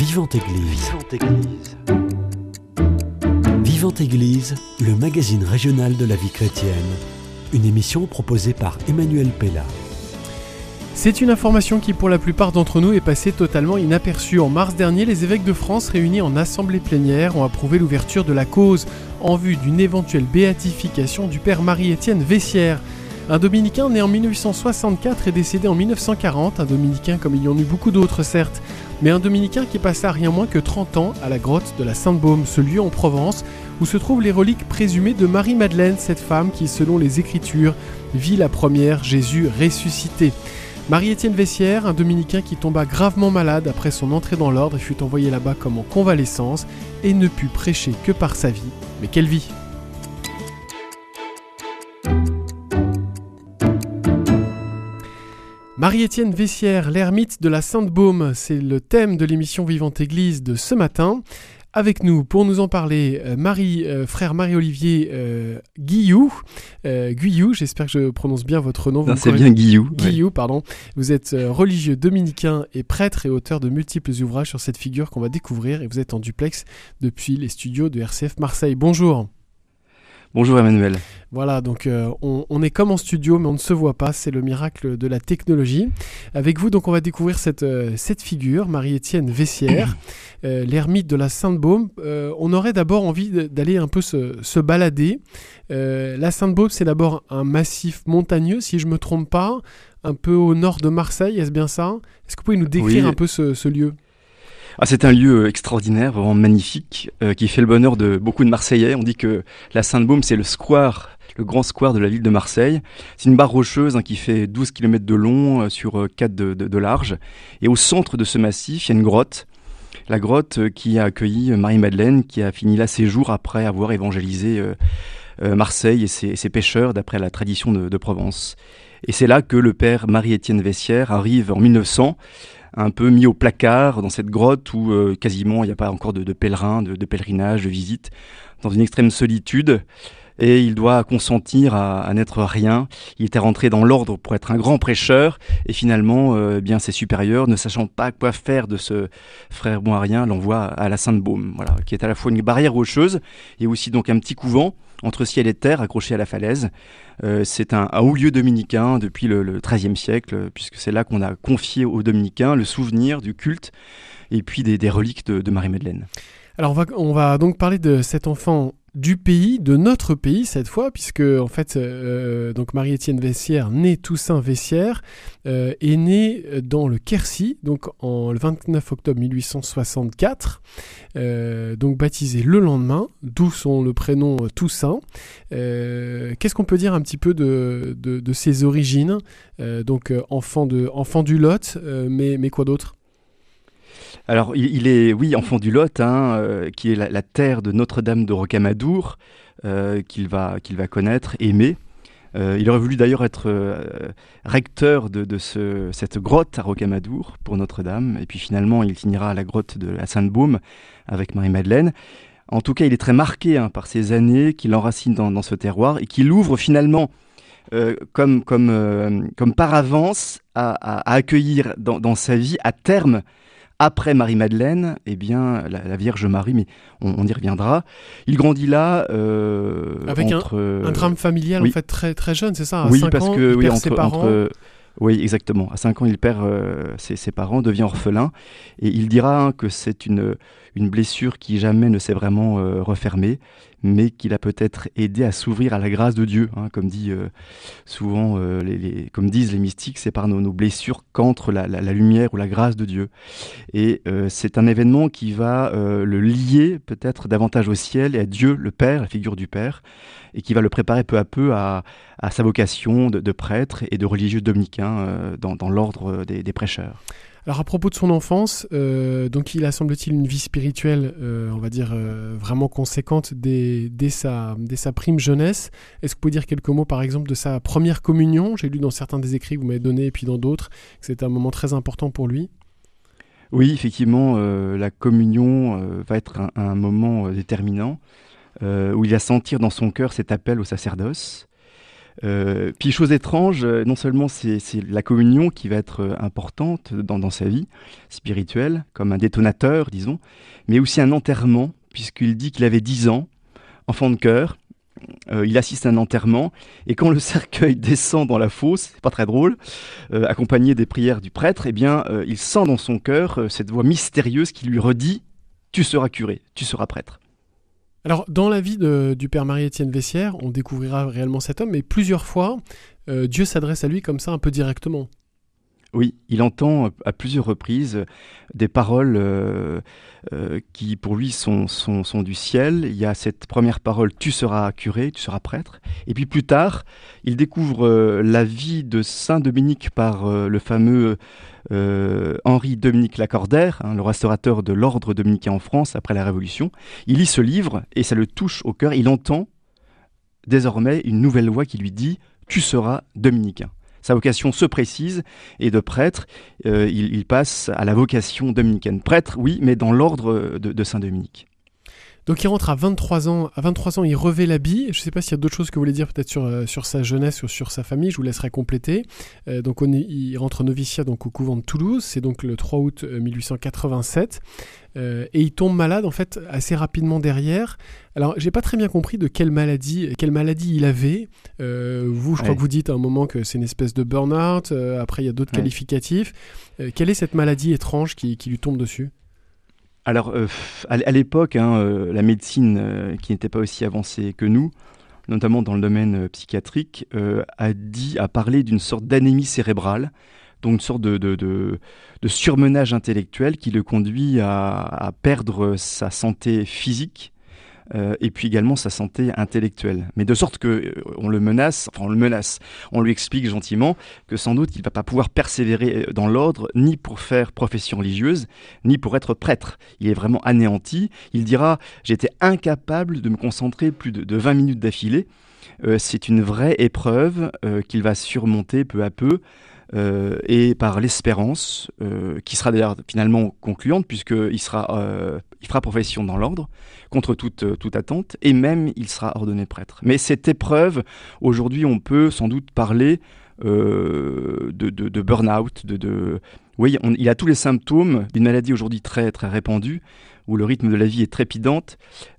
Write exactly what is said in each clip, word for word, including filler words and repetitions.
Vivante Église. Vivante Église. Vivante Église, le magazine régional de la vie chrétienne. Une émission proposée par Emmanuel Pella. C'est une information qui, pour la plupart d'entre nous, est passée totalement inaperçue. En mars dernier, les évêques de France, réunis en assemblée plénière, ont approuvé l'ouverture de la cause en vue d'une éventuelle béatification du père Marie-Étienne Vessière. Un dominicain né en mille neuf cent soixante-quatre et décédé en mille neuf cent quarante, un dominicain comme il y en eut beaucoup d'autres certes, mais un dominicain qui passa rien moins que trente ans à la grotte de la Sainte-Baume, ce lieu en Provence où se trouvent les reliques présumées de Marie-Madeleine, cette femme qui, selon les Écritures, vit la première Jésus ressuscité. Marie-Étienne Vessière, un dominicain qui tomba gravement malade après son entrée dans l'ordre et fut envoyé là-bas comme en convalescence et ne put prêcher que par sa vie. Mais quelle vie! Marie-Étienne Vessière, l'ermite de la Sainte-Baume, c'est le thème de l'émission Vivante Église de ce matin. Avec nous, pour nous en parler, euh, Marie, euh, frère Marie-Olivier euh, Guillou, euh, Guillou, j'espère que je prononce bien votre nom. Non, c'est bien Guillou. Guillou, ouais. pardon. Vous êtes euh, religieux dominicain et prêtre et auteur de multiples ouvrages sur cette figure qu'on va découvrir et vous êtes en duplex depuis les studios de R C F Marseille. Bonjour. Bonjour Emmanuel. Voilà, donc euh, on, on est comme en studio, mais on ne se voit pas, c'est le miracle de la technologie. Avec vous, donc, on va découvrir cette, euh, cette figure, Marie-Étienne Vessière, euh, l'ermite de la Sainte-Baume. Euh, on aurait d'abord envie d'aller un peu se, se balader. Euh, la Sainte-Baume, c'est d'abord un massif montagneux, si je ne me trompe pas, un peu au nord de Marseille, est-ce bien ça? Est-ce que vous pouvez nous décrire oui. un peu ce, ce lieu? Ah, c'est un lieu extraordinaire, vraiment magnifique, euh, qui fait le bonheur de beaucoup de Marseillais. On dit que la Sainte-Baume, c'est le square, le grand square de la ville de Marseille. C'est une barre rocheuse hein, qui fait douze kilomètres de long euh, sur quatre de, de, de large. Et au centre de ce massif, il y a une grotte. La grotte euh, qui a accueilli Marie-Madeleine, qui a fini là ses jours après avoir évangélisé euh, euh, Marseille et ses, ses pêcheurs d'après la tradition de, de Provence. Et c'est là que le père Marie-Étienne Vessière arrive en mille neuf cents, un peu mis au placard dans cette grotte où euh, quasiment il n'y a pas encore de, de pèlerins, de, de pèlerinages, de visites, dans une extrême solitude. Et il doit consentir à, à n'être rien. Il était rentré dans l'ordre pour être un grand prêcheur. Et finalement, euh, eh bien, ses supérieurs, ne sachant pas quoi faire de ce frère moirien, l'envoient à la Sainte-Baume, voilà, qui est à la fois une barrière rocheuse et aussi donc un petit couvent entre ciel et terre accroché à la falaise. Euh, c'est un, un haut lieu dominicain depuis le, le treizième siècle, puisque c'est là qu'on a confié aux dominicains le souvenir du culte et puis des, des reliques de, de Marie-Madeleine. Alors on va, on va donc parler de cet enfant du pays, de notre pays cette fois, puisque en fait, euh, donc Marie-Étienne Vessière, née Toussaint Vessière, euh, est née dans le Quercy, donc en, le vingt-neuf octobre mille huit cent soixante-quatre, euh, donc baptisée le lendemain, d'où son le prénom Toussaint. Euh, qu'est-ce qu'on peut dire un petit peu de, de, de ses origines, euh, donc euh, enfant, de, enfant du Lot, euh, mais, mais quoi d'autre? Alors, il, il est, oui, enfant du Lot, hein, euh, qui est la, la terre de Notre-Dame de Rocamadour, euh, qu'il va, qu'il va connaître, aimer. Euh, il aurait voulu d'ailleurs être euh, recteur de, de ce, cette grotte à Rocamadour pour Notre-Dame, et puis finalement, il finira à la grotte de la Sainte-Baume avec Marie-Madeleine. En tout cas, il est très marqué hein, par ces années qu'il enracine dans, dans ce terroir et qu'il ouvre finalement euh, comme, comme, euh, comme par avance à, à, à accueillir dans, dans sa vie, à terme, après Marie-Madeleine, eh bien, la, la Vierge Marie, mais on, on y reviendra. Il grandit là euh, avec entre, un, un drame familial oui. en fait très très jeune, c'est ça? À oui, cinq parce ans, que il oui, perd entre, ses parents. entre oui, exactement. À cinq ans, il perd euh, ses, ses parents, devient orphelin, et il dira hein, que c'est une une blessure qui jamais ne s'est vraiment euh, refermée, mais qui l'a peut-être aidé à s'ouvrir à la grâce de Dieu, hein, comme dit euh, souvent, euh, les, les, comme disent les mystiques, c'est par nos, nos blessures qu'entre la, la, la lumière ou la grâce de Dieu. Et euh, c'est un événement qui va euh, le lier peut-être davantage au ciel et à Dieu, le Père, la figure du Père, et qui va le préparer peu à peu à, à sa vocation de, de prêtre et de religieux dominicain euh, dans, dans l'ordre des, des prêcheurs. Alors à propos de son enfance, euh, donc il a semble-t-il une vie spirituelle, euh, on va dire euh, vraiment conséquente dès, dès, sa, dès sa prime jeunesse. Est-ce que vous pouvez dire quelques mots par exemple de sa première communion? J'ai lu dans certains des écrits que vous m'avez donnés et puis dans d'autres que c'était un moment très important pour lui. Oui, effectivement, euh, la communion euh, va être un, un moment euh, déterminant euh, où il va sentir dans son cœur cet appel au sacerdoce. Euh, puis chose étrange, non seulement c'est, c'est la communion qui va être importante dans, dans sa vie spirituelle, comme un détonateur, disons, mais aussi un enterrement, puisqu'il dit qu'il avait dix ans, enfant de cœur, euh, il assiste à un enterrement, et quand le cercueil descend dans la fosse, c'est pas très drôle, euh, accompagné des prières du prêtre, eh bien, euh, il sent dans son cœur euh, cette voix mystérieuse qui lui redit « Tu seras curé, tu seras prêtre ». Alors, dans la vie de, du père Marie-Étienne Vessières, on découvrira réellement cet homme, mais plusieurs fois, euh, Dieu s'adresse à lui comme ça, un peu directement. Oui, il entend à plusieurs reprises des paroles euh, euh, qui, pour lui, sont, sont, sont du ciel. Il y a cette première parole « Tu seras curé, tu seras prêtre ». Et puis plus tard, il découvre euh, la vie de Saint Dominique par euh, le fameux euh, Henri-Dominique Lacordaire, hein, le restaurateur de l'ordre dominicain en France après la Révolution. Il lit ce livre et ça le touche au cœur. Il entend désormais une nouvelle voix qui lui dit « Tu seras dominicain ». Sa vocation se précise et de prêtre, euh, il, il passe à la vocation dominicaine. Prêtre, oui, mais dans l'ordre de, de Saint-Dominique. Donc il rentre à vingt-trois ans. À vingt-trois ans, il revêt l'habit. Je ne sais pas s'il y a d'autres choses que vous voulez dire peut-être sur, euh, sur sa jeunesse ou sur sa famille. Je vous laisserai compléter. Euh, donc on est, il rentre noviciat donc, au couvent de Toulouse. C'est donc le trois août mille huit cent quatre-vingt-sept. Euh, et il tombe malade en fait assez rapidement derrière. Alors j'ai pas très bien compris de quelle maladie, quelle maladie il avait. Euh, vous, je crois ouais. que vous dites à un moment que c'est une espèce de burn-out. Euh, après il y a d'autres ouais. qualificatifs. Euh, quelle est cette maladie étrange qui, qui lui tombe dessus ? Alors euh, à, à l'époque, hein, euh, la médecine euh, qui n'était pas aussi avancée que nous, notamment dans le domaine euh, psychiatrique, euh, a dit, a parlé d'une sorte d'anémie cérébrale. Donc une sorte de, de, de, de surmenage intellectuel qui le conduit à, à perdre sa santé physique euh, et puis également sa santé intellectuelle. Mais de sorte qu'on euh, le menace, enfin on le menace, on lui explique gentiment que sans doute il ne va pas pouvoir persévérer dans l'ordre ni pour faire profession religieuse, ni pour être prêtre. Il est vraiment anéanti. Il dira « j'étais incapable de me concentrer plus de, de vingt minutes d'affilée ». Euh, c'est une vraie épreuve euh, qu'il va surmonter peu à peu. Euh, et par l'espérance, euh, qui sera d'ailleurs finalement concluante, puisqu'il sera, euh, il fera profession dans l'ordre, contre toute, euh, toute attente, et même il sera ordonné prêtre. Mais cette épreuve, aujourd'hui, on peut sans doute parler euh, de, de, de burn-out, de, de... Oui, on, il a tous les symptômes d'une maladie aujourd'hui très, très répandue, où le rythme de la vie est trépidante,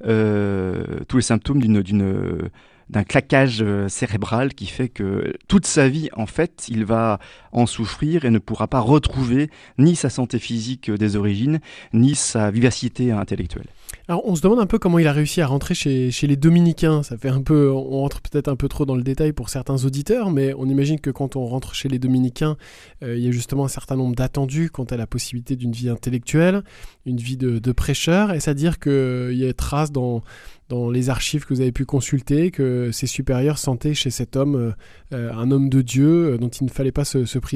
euh, tous les symptômes d'une... d'une d'un claquage cérébral qui fait que toute sa vie, en fait, il va en souffrir et ne pourra pas retrouver ni sa santé physique des origines, ni sa vivacité intellectuelle. Alors, on se demande un peu comment il a réussi à rentrer chez, chez les dominicains. Ça fait un peu, on rentre peut-être un peu trop dans le détail pour certains auditeurs, mais on imagine que quand on rentre chez les dominicains, euh, il y a justement un certain nombre d'attendus quant à la possibilité d'une vie intellectuelle, une vie de, de prêcheur. Est-ce à dire qu'il y a trace dans, dans les archives que vous avez pu consulter que ses supérieurs sentaient chez cet homme euh, un homme de Dieu euh, dont il ne fallait pas se, se priver ?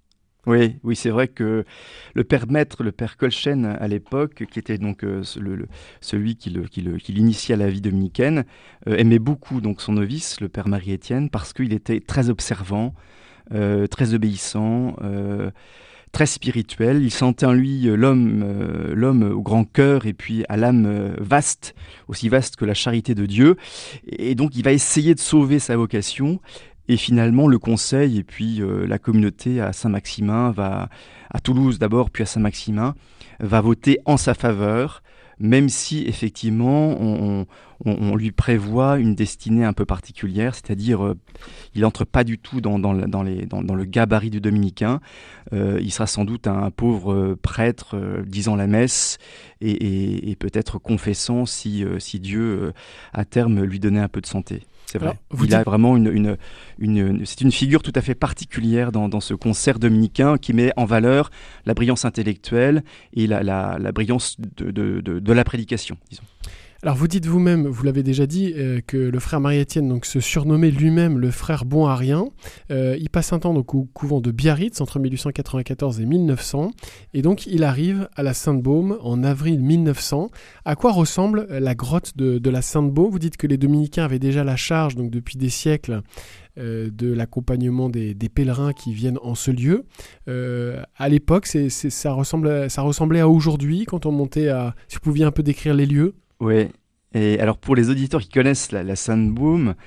Oui, oui, c'est vrai que le père maître, le père Colchen à l'époque, qui était donc euh, le, le, celui qui, le, qui, le, qui l'initia à la vie dominicaine, euh, aimait beaucoup donc son novice, le père Marie-Étienne, parce qu'il était très observant, euh, très obéissant, euh, très spirituel. Il sentait en lui l'homme, euh, l'homme au grand cœur et puis à l'âme euh, vaste, aussi vaste que la charité de Dieu. Et donc il va essayer de sauver sa vocation. Et finalement, le conseil et puis euh, la communauté à Saint-Maximin, va, à Toulouse d'abord, puis à Saint-Maximin, va voter en sa faveur, même si effectivement on, on, on lui prévoit une destinée un peu particulière, c'est-à-dire euh, il n'entre pas du tout dans, dans, dans, les, dans, dans le gabarit du dominicain, euh, il sera sans doute un, un pauvre prêtre euh, disant la messe et, et, et peut-être confessant si, euh, si Dieu euh, à terme lui donnait un peu de santé. C'est vrai. Alors, il dites... a vraiment une, une, une, une, c'est une figure tout à fait particulière dans, dans ce concert dominicain qui met en valeur la brillance intellectuelle et la, la, la brillance de, de, de, de la prédication, disons. Alors vous dites vous-même, vous l'avez déjà dit, euh, que le frère Marie-Étienne donc, se surnommait lui-même le frère bon à rien. Euh, il passe un temps donc, au couvent de Biarritz entre mille huit cent quatre-vingt-quatorze et mille neuf cents. Et donc il arrive à la Sainte-Baume en avril mille neuf cents. À quoi ressemble la grotte de, de la Sainte-Baume ? Vous dites que les dominicains avaient déjà la charge donc, depuis des siècles euh, de l'accompagnement des, des pèlerins qui viennent en ce lieu. Euh, à l'époque, c'est, c'est, ça, ressemble, ça ressemblait à aujourd'hui quand on montait à... Si vous pouviez un peu décrire les lieux ? Oui, et alors pour les auditeurs qui connaissent la, la Sainte-Baume,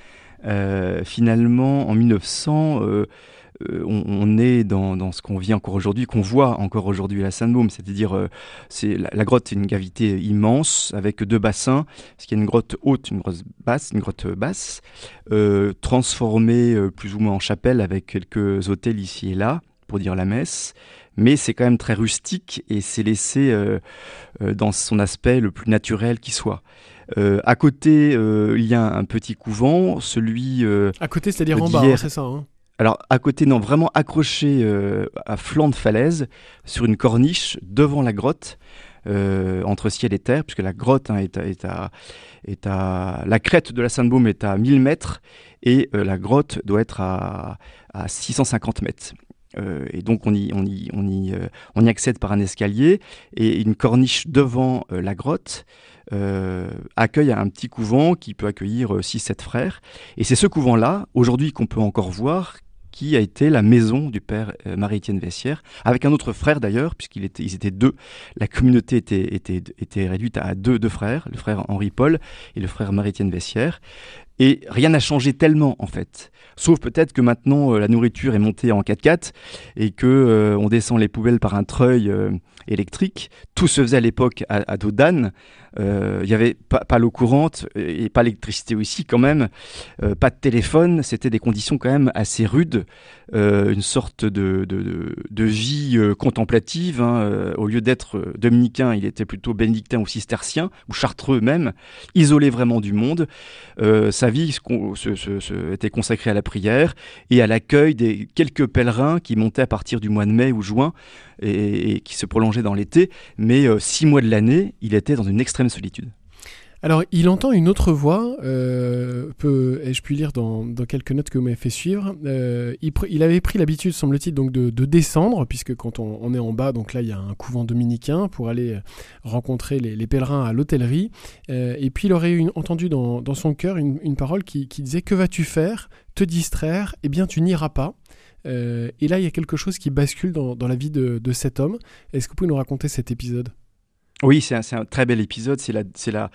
Euh, finalement, en mille neuf cents, euh, euh, on, on est dans, dans ce qu'on vit encore aujourd'hui, qu'on voit encore aujourd'hui à la Sainte-Baume, c'est-à-dire euh, c'est, la, la grotte est une cavité immense avec deux bassins, parce qu'il y a une grotte haute, une grotte basse, une grotte basse, euh, transformée euh, plus ou moins en chapelle avec quelques autels ici et là pour dire la messe. Mais c'est quand même très rustique et c'est laissé euh, euh, dans son aspect le plus naturel qui soit. Euh, à côté, euh, il y a un petit couvent, celui... Euh, à côté, c'est-à-dire en bas, hein, c'est ça hein. Alors, à côté, non, vraiment accroché euh, à flanc de falaise, sur une corniche, devant la grotte, euh, entre ciel et terre, puisque la grotte hein, est, à, est, à, est à... La crête de la Sainte-Baume est à mille mètres, et euh, la grotte doit être à, à six cent cinquante mètres. Euh, et donc on y, on, y, on, y, euh, on y accède par un escalier et une corniche devant euh, la grotte euh, accueille un petit couvent qui peut accueillir euh, six sept frères. Et c'est ce couvent-là, aujourd'hui, qu'on peut encore voir, qui a été la maison du père euh, Marie-Étienne Vessière, avec un autre frère d'ailleurs, puisqu'ils étaient, ils étaient deux. La communauté était, était, était réduite à deux, deux frères, le frère Henri-Paul et le frère Marie-Étienne Vessière. Et rien n'a changé tellement, en fait. Sauf peut-être que maintenant, euh, la nourriture est montée en quatre-quatre et qu'on euh, descend les poubelles par un treuil euh, électrique. Tout se faisait à l'époque à, à dos d'âne. Il euh, n'y avait pas, pas l'eau courante et pas l'électricité aussi, quand même. Euh, pas de téléphone. C'était des conditions quand même assez rudes. Euh, une sorte de, de, de, de vie euh, contemplative. Hein. Euh, au lieu d'être euh, dominicain, il était plutôt bénédictin ou cistercien, ou chartreux même, isolé vraiment du monde. Euh, sa vie se, se, se, était consacrée à la prière et à l'accueil des quelques pèlerins qui montaient à partir du mois de mai ou juin et, et qui se prolongeaient dans l'été. Mais euh, six mois de l'année, il était dans une extrême solitude. Alors, il entend une autre voix, euh, peut, et je puis lire dans, dans quelques notes que vous m'avez fait suivre. Euh, il, pr- il avait pris l'habitude, semble-t-il, donc de, de descendre, puisque quand on, on est en bas, donc là, il y a un couvent dominicain pour aller rencontrer les, les pèlerins à l'hôtellerie. Euh, et puis, il aurait une, entendu dans, dans son cœur une, une parole qui, qui disait « Que vas-tu faire ? Te distraire ? Eh bien, tu n'iras pas. » Euh, et là, il y a quelque chose qui bascule dans, dans la vie de, de cet homme. Est-ce que vous pouvez nous raconter cet épisode ? Oui, c'est un, c'est un très bel épisode. C'est la, c'est la,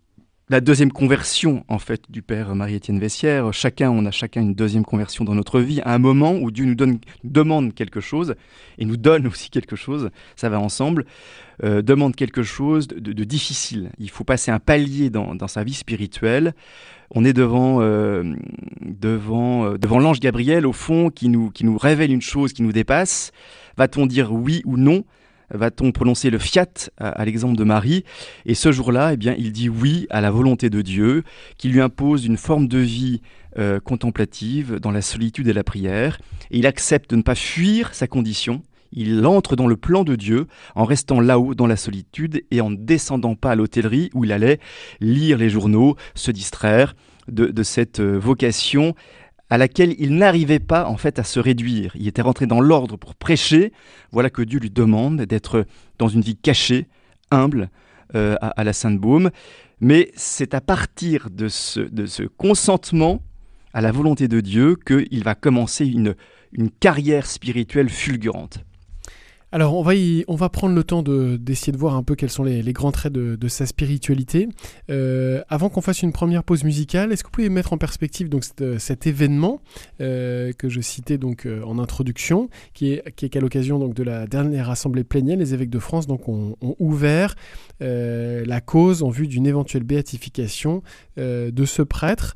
la deuxième conversion, en fait, du père Marie-Étienne Vessière. Chacun, on a chacun une deuxième conversion dans notre vie, à un moment où Dieu nous donne, demande quelque chose et nous donne aussi quelque chose. Ça va ensemble. Euh, demande quelque chose de, de, de difficile. Il faut passer un palier dans, dans sa vie spirituelle. On est devant, euh, devant, euh, devant l'ange Gabriel, au fond, qui nous, qui nous révèle une chose qui nous dépasse. Va-t-on dire oui ou non ? Va-t-on prononcer le fiat à, à l'exemple de Marie ? Et ce jour-là, eh bien, il dit oui à la volonté de Dieu, qui lui impose une forme de vie euh, contemplative dans la solitude et la prière. Et il accepte de ne pas fuir sa condition. Il entre dans le plan de Dieu en restant là-haut dans la solitude et en ne descendant pas à l'hôtellerie où il allait lire les journaux, se distraire de, de cette vocation à laquelle il n'arrivait pas en fait à se réduire. Il était rentré dans l'ordre pour prêcher. Voilà que Dieu lui demande d'être dans une vie cachée, humble euh, à, à la Sainte-Baume. Mais c'est à partir de ce, de ce consentement à la volonté de Dieu qu'il va commencer une, une carrière spirituelle fulgurante. Alors, on va, y, on va prendre le temps de, d'essayer de voir un peu quels sont les, les grands traits de, de sa spiritualité. Euh, avant qu'on fasse une première pause musicale, est-ce que vous pouvez mettre en perspective donc, cet, cet événement euh, que je citais donc, euh, en introduction, qui est, qui est qu'à l'occasion donc, de la dernière assemblée plénienne, les évêques de France donc, ont, ont ouvert euh, la cause en vue d'une éventuelle béatification euh, de ce prêtre.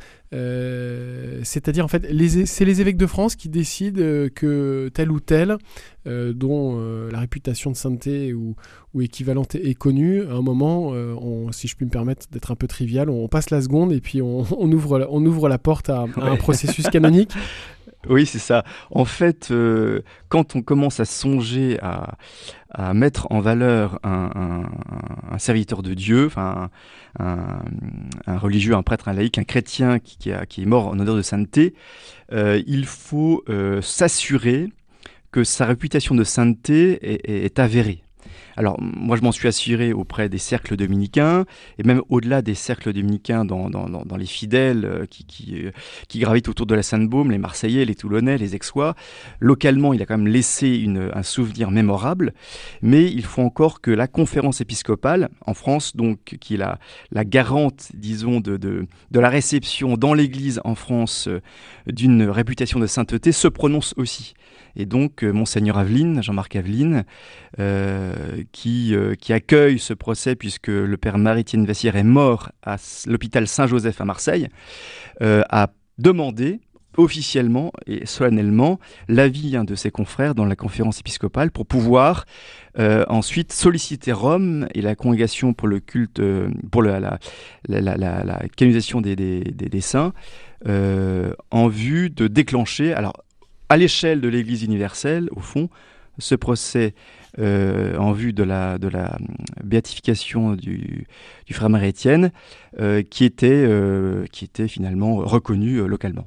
Euh, c'est-à-dire en fait les, c'est les évêques de France qui décident euh, que tel ou tel euh, dont euh, la réputation de sainteté ou, ou équivalente est connue, à un moment euh, on, si je puis me permettre d'être un peu trivial, on passe la seconde et puis on, on, ouvre, on ouvre la porte à, à un processus canonique. Oui, c'est ça. En fait, euh, quand on commence à songer à, à mettre en valeur un, un, un serviteur de Dieu, enfin un, un, un religieux, un prêtre, un laïc, un chrétien qui, qui, a, qui est mort en odeur de sainteté, euh, il faut euh, s'assurer que sa réputation de sainteté est, est, est avérée. Alors moi je m'en suis assuré auprès des cercles dominicains et même au-delà des cercles dominicains dans, dans, dans, dans les fidèles euh, qui, qui, euh, qui gravitent autour de la Sainte-Baume, les Marseillais, les Toulonnais, les Aixois. Localement, il a quand même laissé une, un souvenir mémorable, mais il faut encore que la conférence épiscopale en France, donc qui est la, la garante, disons, de, de, de la réception dans l'Église en France euh, d'une réputation de sainteté, se prononce aussi. Et donc, euh, Monseigneur Aveline, Jean-Marc Aveline, euh, qui, euh, qui accueille ce procès puisque le père Marie-Étienne Vassière est mort à l'hôpital Saint-Joseph à Marseille, euh, a demandé officiellement et solennellement l'avis hein, de ses confrères dans la conférence épiscopale pour pouvoir euh, ensuite solliciter Rome et la congrégation pour le culte, euh, pour le, la, la, la, la, la canonisation des, des, des, des saints, euh, en vue de déclencher, alors à l'échelle de l'Église universelle, au fond, ce procès euh, en vue de la, de la béatification du, du frère Marie-Étienne, euh, qui, était, euh, qui était finalement reconnu euh, localement.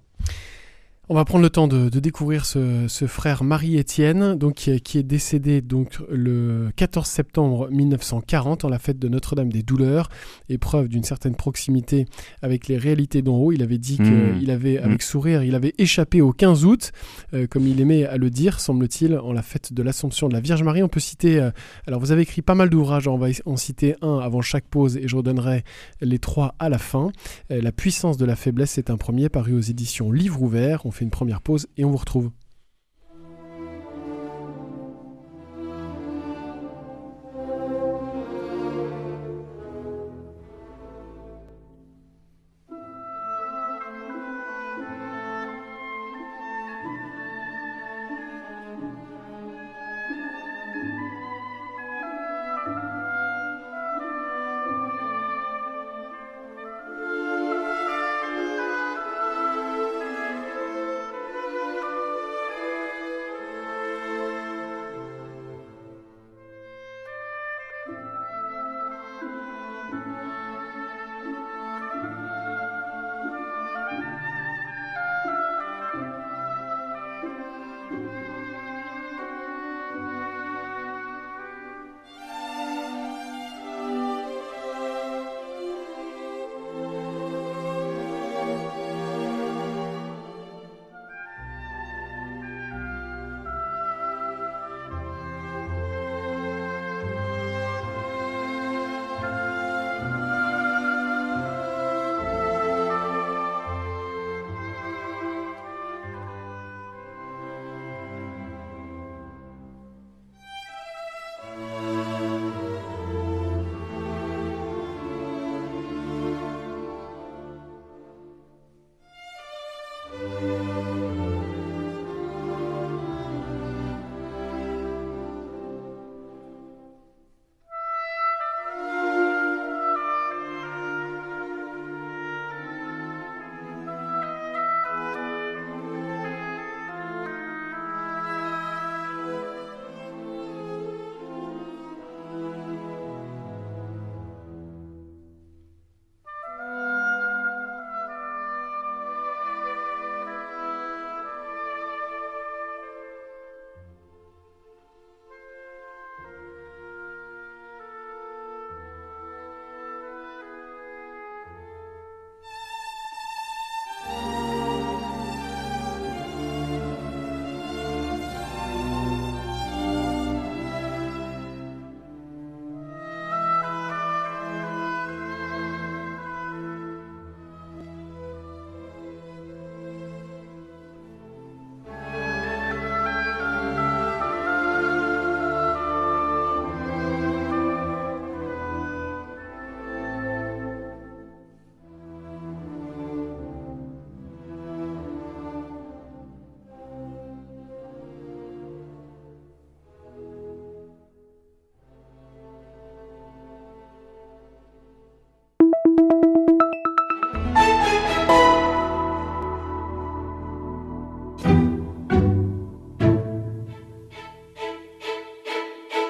On va prendre le temps de, de découvrir ce, ce frère Marie-Étienne, donc, qui, qui est décédé donc, le quatorze septembre mille neuf cent quarante en la fête de Notre-Dame des Douleurs, épreuve d'une certaine proximité avec les réalités d'en haut. Il avait dit mmh. qu'il avait, avec mmh. sourire, il avait échappé au quinze août, euh, comme il aimait à le dire, semble-t-il, en la fête de l'Assomption de la Vierge Marie. On peut citer, euh, alors vous avez écrit pas mal d'ouvrages, on va en citer un avant chaque pause et je redonnerai les trois à la fin. Euh, la puissance de la faiblesse, c'est un premier paru aux éditions Livre Ouvert. On fait une première pause et on vous retrouve.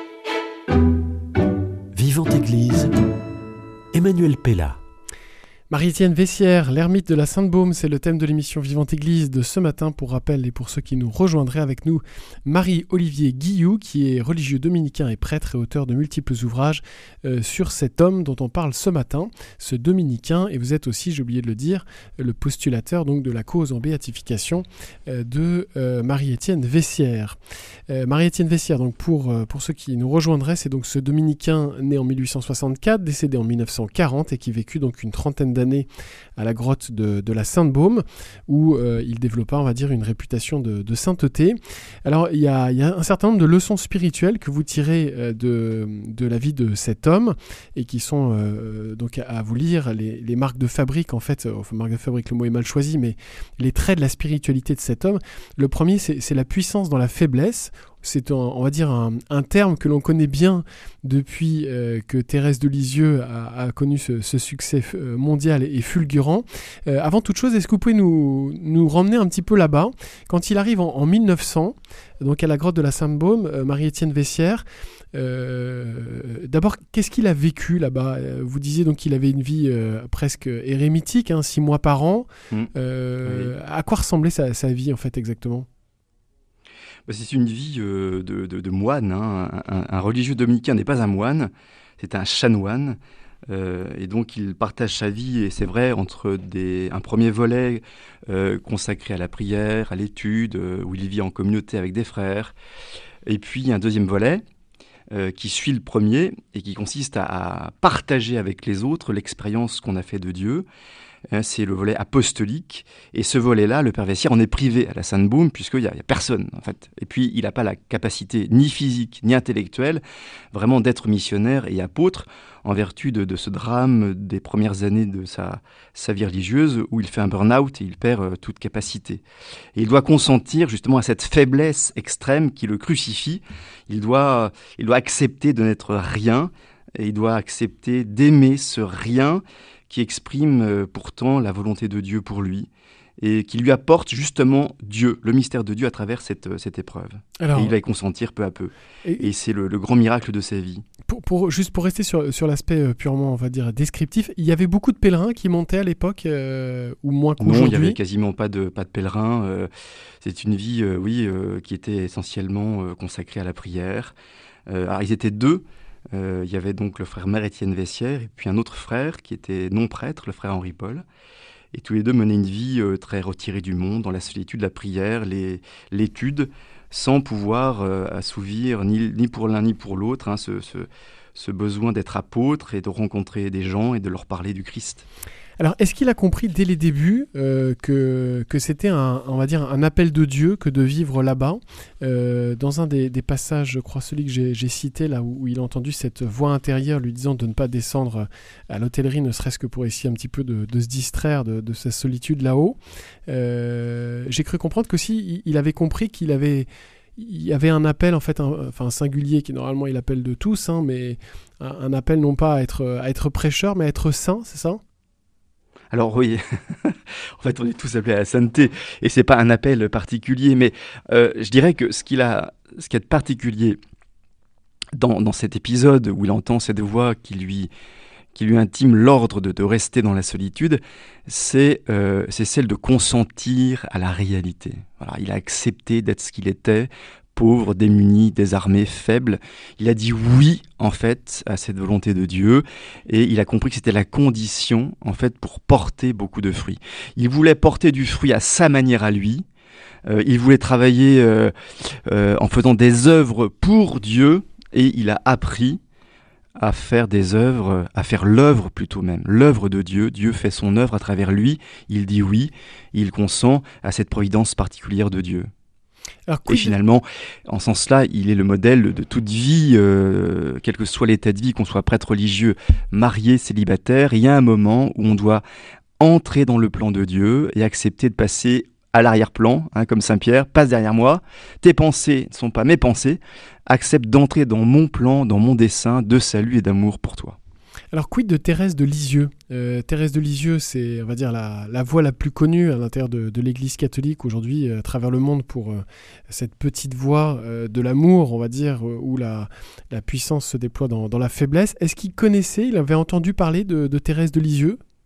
Vivante Église, Emmanuel Pella. Marie-Étienne Vessière, l'ermite de la Sainte-Baume, c'est le thème de l'émission Vivante Église de ce matin. Pour rappel et pour ceux qui nous rejoindraient avec nous, Marie-Olivier Guilloux, qui est religieux dominicain et prêtre et auteur de multiples ouvrages euh, sur cet homme dont on parle ce matin, ce dominicain. Et vous êtes aussi, j'ai oublié de le dire, le postulateur donc de la cause en béatification euh, de euh, Marie-Étienne Vessière. Euh, Marie-Étienne Vessière, donc pour, euh, pour ceux qui nous rejoindraient, c'est donc ce dominicain né en mille huit cent soixante-quatre, décédé en mille neuf cent quarante et qui vécut donc une trentaine d'années à la grotte de, de la Sainte-Baume, où euh, il développa, on va dire, une réputation de, de sainteté. Alors, il y, a, il y a un certain nombre de leçons spirituelles que vous tirez euh, de, de la vie de cet homme, et qui sont euh, donc à, à vous lire les, les marques de fabrique, en fait, euh, enfin, marques de fabrique, le mot est mal choisi, mais les traits de la spiritualité de cet homme. Le premier, c'est, c'est la puissance dans la faiblesse. C'est, un, on va dire, un, un terme que l'on connaît bien depuis euh, que Thérèse de Lisieux a, a connu ce, ce succès euh, mondial et fulgurant. Euh, avant toute chose, est-ce que vous pouvez nous, nous ramener un petit peu là-bas ? Quand il arrive en, en mille neuf cents, donc à la grotte de la Sainte-Baume, euh, Marie-Étienne Vessière, euh, d'abord, qu'est-ce qu'il a vécu là-bas ? Vous disiez donc qu'il avait une vie euh, presque érémitique, hein, six mois par an. Mmh. Euh, oui. À quoi ressemblait sa, sa vie, en fait, exactement ? C'est une vie euh, de, de, de moine. Hein. Un, un religieux dominicain n'est pas un moine, c'est un chanoine. Euh, et donc il partage sa vie, et c'est vrai, entre des, un premier volet euh, consacré à la prière, à l'étude, euh, où il vit en communauté avec des frères. Et puis un deuxième volet euh, qui suit le premier et qui consiste à, à partager avec les autres l'expérience qu'on a fait de Dieu. C'est le volet apostolique, et ce volet-là, le père Vessière en est privé à la Sainte-Baume, puisqu'il n'y a, a personne, en fait. Et puis, il n'a pas la capacité ni physique, ni intellectuelle, vraiment d'être missionnaire et apôtre, en vertu de, de ce drame des premières années de sa, sa vie religieuse, où il fait un burn-out et il perd euh, toute capacité. Et il doit consentir justement à cette faiblesse extrême qui le crucifie. Il doit, il doit accepter de n'être rien, et il doit accepter d'aimer ce rien qui exprime euh, pourtant la volonté de Dieu pour lui, et qui lui apporte justement Dieu, le mystère de Dieu à travers cette, cette épreuve. Alors, et il va y consentir peu à peu. Et, et c'est le, le grand miracle de sa vie. Pour, pour, juste pour rester sur, sur l'aspect purement, on va dire, descriptif, il y avait beaucoup de pèlerins qui montaient à l'époque, euh, ou moins qu'aujourd'hui ? Non, il n'y avait quasiment pas de, pas de pèlerins. Euh, c'est une vie, euh, oui, euh, qui était essentiellement euh, consacrée à la prière. Euh, alors, ils étaient deux. Il euh, y avait donc le frère Marie-Étienne Vessière et puis un autre frère qui était non-prêtre, le frère Henri-Paul. Et tous les deux menaient une vie euh, très retirée du monde, dans la solitude, la prière, les, l'étude, sans pouvoir euh, assouvir ni, ni pour l'un ni pour l'autre hein, ce, ce, ce besoin d'être apôtre et de rencontrer des gens et de leur parler du Christ. Alors, est-ce qu'il a compris dès les débuts euh, que, que c'était un, on va dire, un appel de Dieu que de vivre là-bas euh, dans un des, des passages, je crois celui que j'ai, j'ai cité, là où, où il a entendu cette voix intérieure lui disant de ne pas descendre à l'hôtellerie, ne serait-ce que pour essayer un petit peu de, de se distraire de, de sa solitude là-haut. Euh, j'ai cru comprendre qu'aussi, il avait compris qu'il avait... Il y avait un appel, en fait, un, enfin un singulier qui normalement est l'appel de tous, hein, mais un, un appel non pas à être, à être prêcheur, mais à être saint, c'est ça ? Alors oui, en fait on est tous appelés à la sainteté, et c'est pas un appel particulier, mais euh, je dirais que ce qu'il a, ce qu'il y a de particulier dans, dans cet épisode où il entend cette voix qui lui, qui lui intime l'ordre de, de rester dans la solitude, c'est, euh, c'est celle de consentir à la réalité. Voilà, il a accepté d'être ce qu'il était, pauvre, démuni, désarmé, faible. Il a dit oui, en fait, à cette volonté de Dieu, et il a compris que c'était la condition, en fait, pour porter beaucoup de fruits. Il voulait porter du fruit à sa manière à lui. Euh, il voulait travailler euh, euh, en faisant des œuvres pour Dieu, et il a appris à faire des œuvres, à faire l'œuvre plutôt même, l'œuvre de Dieu. Dieu fait son œuvre à travers lui. Il dit oui, il consent à cette providence particulière de Dieu. Alors, et finalement, en ce sens-là, il est le modèle de toute vie, euh, quel que soit l'état de vie, qu'on soit prêtre religieux, marié, célibataire. Il y a un moment où on doit entrer dans le plan de Dieu et accepter de passer à l'arrière-plan, hein, comme Saint Pierre, passe derrière moi, tes pensées ne sont pas mes pensées, accepte d'entrer dans mon plan, dans mon dessein de salut et d'amour pour toi. Alors, quid de Thérèse de Lisieux ? euh, Thérèse de Lisieux, c'est, on va dire, la, la voix la plus connue à l'intérieur de, de l'Église catholique aujourd'hui, euh, à travers le monde, pour euh, cette petite voix euh, de l'amour, on va dire, euh, où la, la puissance se déploie dans, dans la faiblesse. Est-ce qu'il connaissait, il avait entendu parler de, de Thérèse de Lisieux ?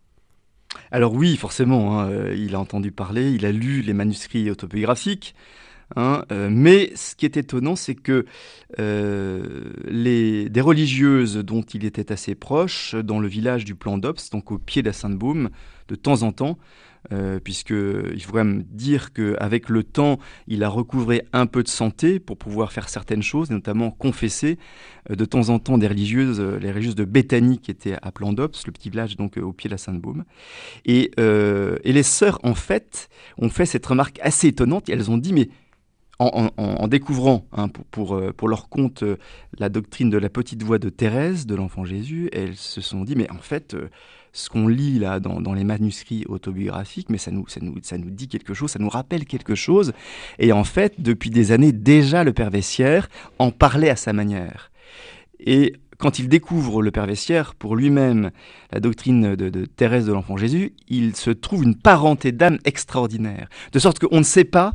Alors oui, forcément, hein, euh, il a entendu parler, il a lu les manuscrits autobiographiques, hein, euh, mais ce qui est étonnant, c'est que euh, les, des religieuses dont il était assez proche, dans le village du Plan d'Ops, donc au pied de la Sainte-Baume, de temps en temps, Euh, puisqu'il faut quand même dire qu'avec le temps, il a recouvré un peu de santé pour pouvoir faire certaines choses, notamment confesser euh, de temps en temps des religieuses, euh, les religieuses de Béthanie qui étaient à Plan d'Ops, le petit village donc euh, au pied de la Sainte-Baume. Et, euh, et les sœurs, en fait, ont fait cette remarque assez étonnante. Et elles ont dit, mais en, en, en découvrant hein, pour, pour, pour leur compte euh, la doctrine de la petite voix de Thérèse, de l'enfant Jésus, elles se sont dit, mais en fait... Euh, ce qu'on lit là dans, dans les manuscrits autobiographiques, mais ça nous, ça, nous, ça nous dit quelque chose, ça nous rappelle quelque chose. Et en fait, depuis des années déjà, le père Vessière en parlait à sa manière. Et quand il découvre le père Vessière, pour lui-même, la doctrine de, de Thérèse de l'Enfant Jésus, il se trouve une parenté d'âme extraordinaire. De sorte qu'on ne sait pas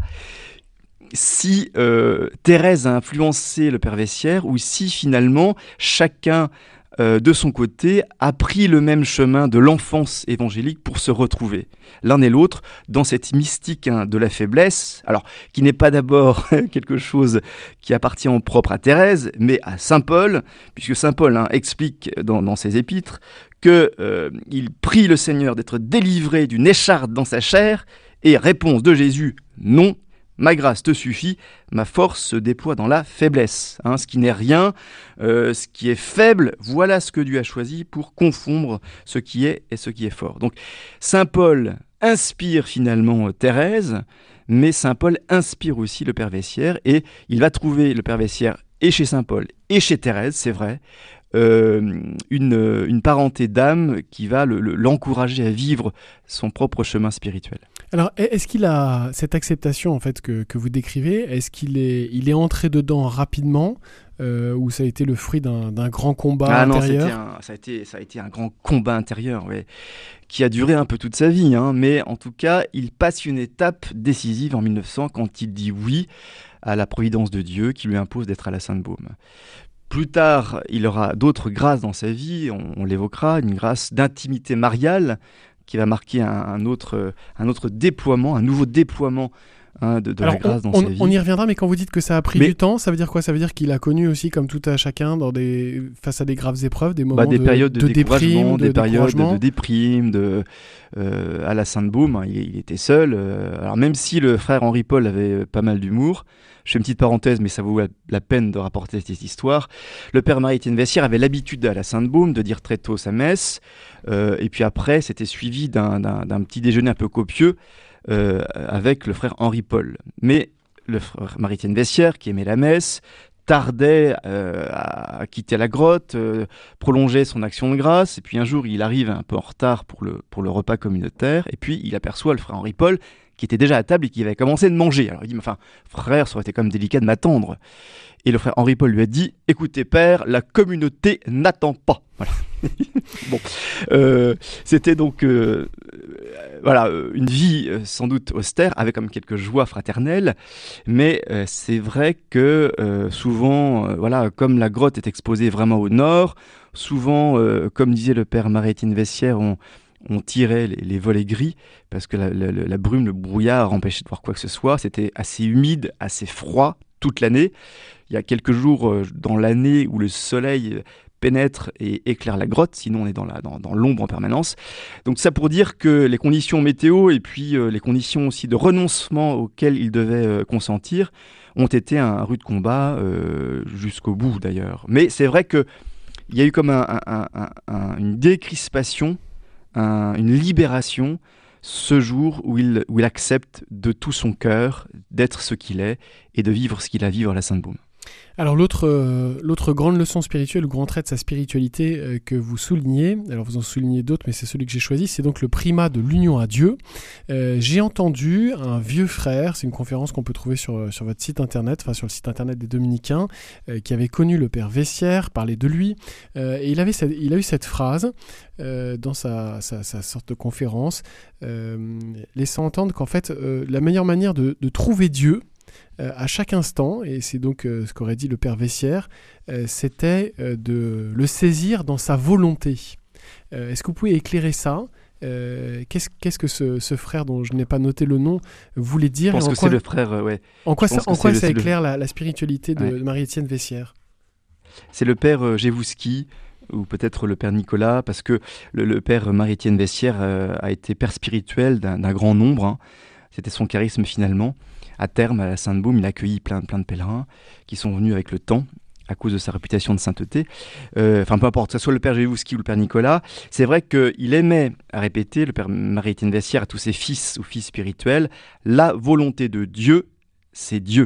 si euh, Thérèse a influencé le père Vessière ou si finalement chacun Euh, de son côté, a pris le même chemin de l'enfance évangélique pour se retrouver, l'un et l'autre, dans cette mystique hein, de la faiblesse, alors qui n'est pas d'abord quelque chose qui appartient en propre à Thérèse, mais à saint Paul, puisque saint Paul hein, explique dans, dans ses épîtres qu'il euh, prie le Seigneur d'être délivré d'une écharde dans sa chair, et réponse de Jésus, non. Ma grâce te suffit, ma force se déploie dans la faiblesse. Hein, ce qui n'est rien, euh, ce qui est faible, voilà ce que Dieu a choisi pour confondre ce qui est et ce qui est fort. Donc, saint Paul inspire finalement Thérèse, mais saint Paul inspire aussi le père Vessière, et il va trouver le père Vessière et chez saint Paul et chez Thérèse, c'est vrai, Euh, une, une parenté d'âme qui va le, le, l'encourager à vivre son propre chemin spirituel. Alors, est-ce qu'il a cette acceptation en fait que, que vous décrivez, est-ce qu'il est, il est entré dedans rapidement euh, ou ça a été le fruit d'un, d'un grand combat ah intérieur? Non, un, ça, a été, ça a été un grand combat intérieur, ouais, qui a duré un peu toute sa vie, hein, mais en tout cas, il passe une étape décisive en mille neuf cents quand il dit oui à la providence de Dieu qui lui impose d'être à la Sainte-Baume. Plus tard, il aura d'autres grâces dans sa vie, on, on l'évoquera, une grâce d'intimité mariale qui va marquer un, un, autre, un autre déploiement, un nouveau déploiement hein, de, de Alors, la grâce on, dans on, sa vie. On y reviendra, mais quand vous dites que ça a pris mais, du temps, ça veut dire quoi? Ça veut dire qu'il a connu aussi, comme tout à chacun, dans des, face à des graves épreuves, des moments bah, des de, périodes de, de déprime, de des périodes de, de déprime, de, euh, à la Sainte-Baume, hein, il, il était seul. Euh, alors même si le frère Henri Paul avait pas mal d'humour, je fais une petite parenthèse, mais ça vaut la peine de rapporter cette histoire. Le père Marie-Étienne Vessière avait l'habitude à la Sainte-Baume de dire très tôt sa messe, euh, et puis après, c'était suivi d'un, d'un, d'un petit déjeuner un peu copieux euh, avec le frère Henri Paul. Mais le frère Marie-Étienne Vessière, qui aimait la messe, tardait euh, à quitter la grotte, euh, prolongeait son action de grâce, et puis un jour, il arrive un peu en retard pour le, pour le repas communautaire, et puis il aperçoit le frère Henri Paul, qui était déjà à table et qui avait commencé de manger. Alors il dit, mais enfin, frère, ça aurait été quand même délicat de m'attendre. Et le frère Henri Paul lui a dit, écoutez père, la communauté n'attend pas. Voilà. Bon, euh, c'était donc euh, euh, voilà, une vie euh, sans doute austère, avec comme quelques joies fraternelles, mais euh, c'est vrai que euh, souvent, euh, voilà, comme la grotte est exposée vraiment au nord, souvent, euh, comme disait le père Marie-Étienne Vessière, on on tirait les, les volets gris parce que la, la, la brume, le brouillard empêchait de voir quoi que ce soit. C'était assez humide, assez froid toute l'année. Il y a quelques jours euh, dans l'année où le soleil pénètre et éclaire la grotte, sinon on est dans, la, dans, dans l'ombre en permanence. Donc ça pour dire que les conditions météo et puis euh, les conditions aussi de renoncement auxquelles il devait euh, consentir ont été un rude combat euh, jusqu'au bout d'ailleurs. Mais c'est vrai qu'il y a eu comme un, un, un, un, une décrispation, Un, une libération ce jour où il, où il accepte de tout son cœur d'être ce qu'il est et de vivre ce qu'il a à vivre à la Sainte-Baume. Alors l'autre, euh, l'autre grande leçon spirituelle, le grand trait de sa spiritualité euh, que vous soulignez, alors vous en soulignez d'autres mais c'est celui que j'ai choisi, c'est donc le primat de l'union à Dieu. Euh, j'ai entendu un vieux frère, c'est une conférence qu'on peut trouver sur, sur votre site internet, enfin sur le site internet des Dominicains, euh, qui avait connu le père Vessière, parler de lui, euh, et il, avait cette, il a eu cette phrase euh, dans sa, sa, sa sorte de conférence, euh, laissant entendre qu'en fait euh, la meilleure manière de, de trouver Dieu, Euh, à chaque instant, et c'est donc euh, ce qu'aurait dit le père Vessière, euh, c'était euh, de le saisir dans sa volonté. Euh, est-ce que vous pouvez éclairer ça ? Euh, qu'est-ce, qu'est-ce que ce, ce frère, dont je n'ai pas noté le nom, voulait dire? Je pense que quoi, c'est le frère, euh, ouais. En quoi ça, en quoi ça le, éclaire le... la, la spiritualité de, ouais. de Marie-Étienne Vessière? C'est le père euh, Gévouski, ou peut-être le père Nicolas, parce que le, le père Marie-Étienne Vessière euh, a été père spirituel d'un, d'un grand nombre. Hein. C'était son charisme finalement. À terme, à la Sainte-Baume, il a accueilli plein, plein de pèlerins qui sont venus avec le temps, à cause de sa réputation de sainteté. Euh, enfin, peu importe, que ce soit le père Gévouski ou le père Nicolas, c'est vrai qu'il aimait à répéter, le père Marie-Étienne Vessière, à tous ses fils ou filles spirituels, la volonté de Dieu, c'est Dieu.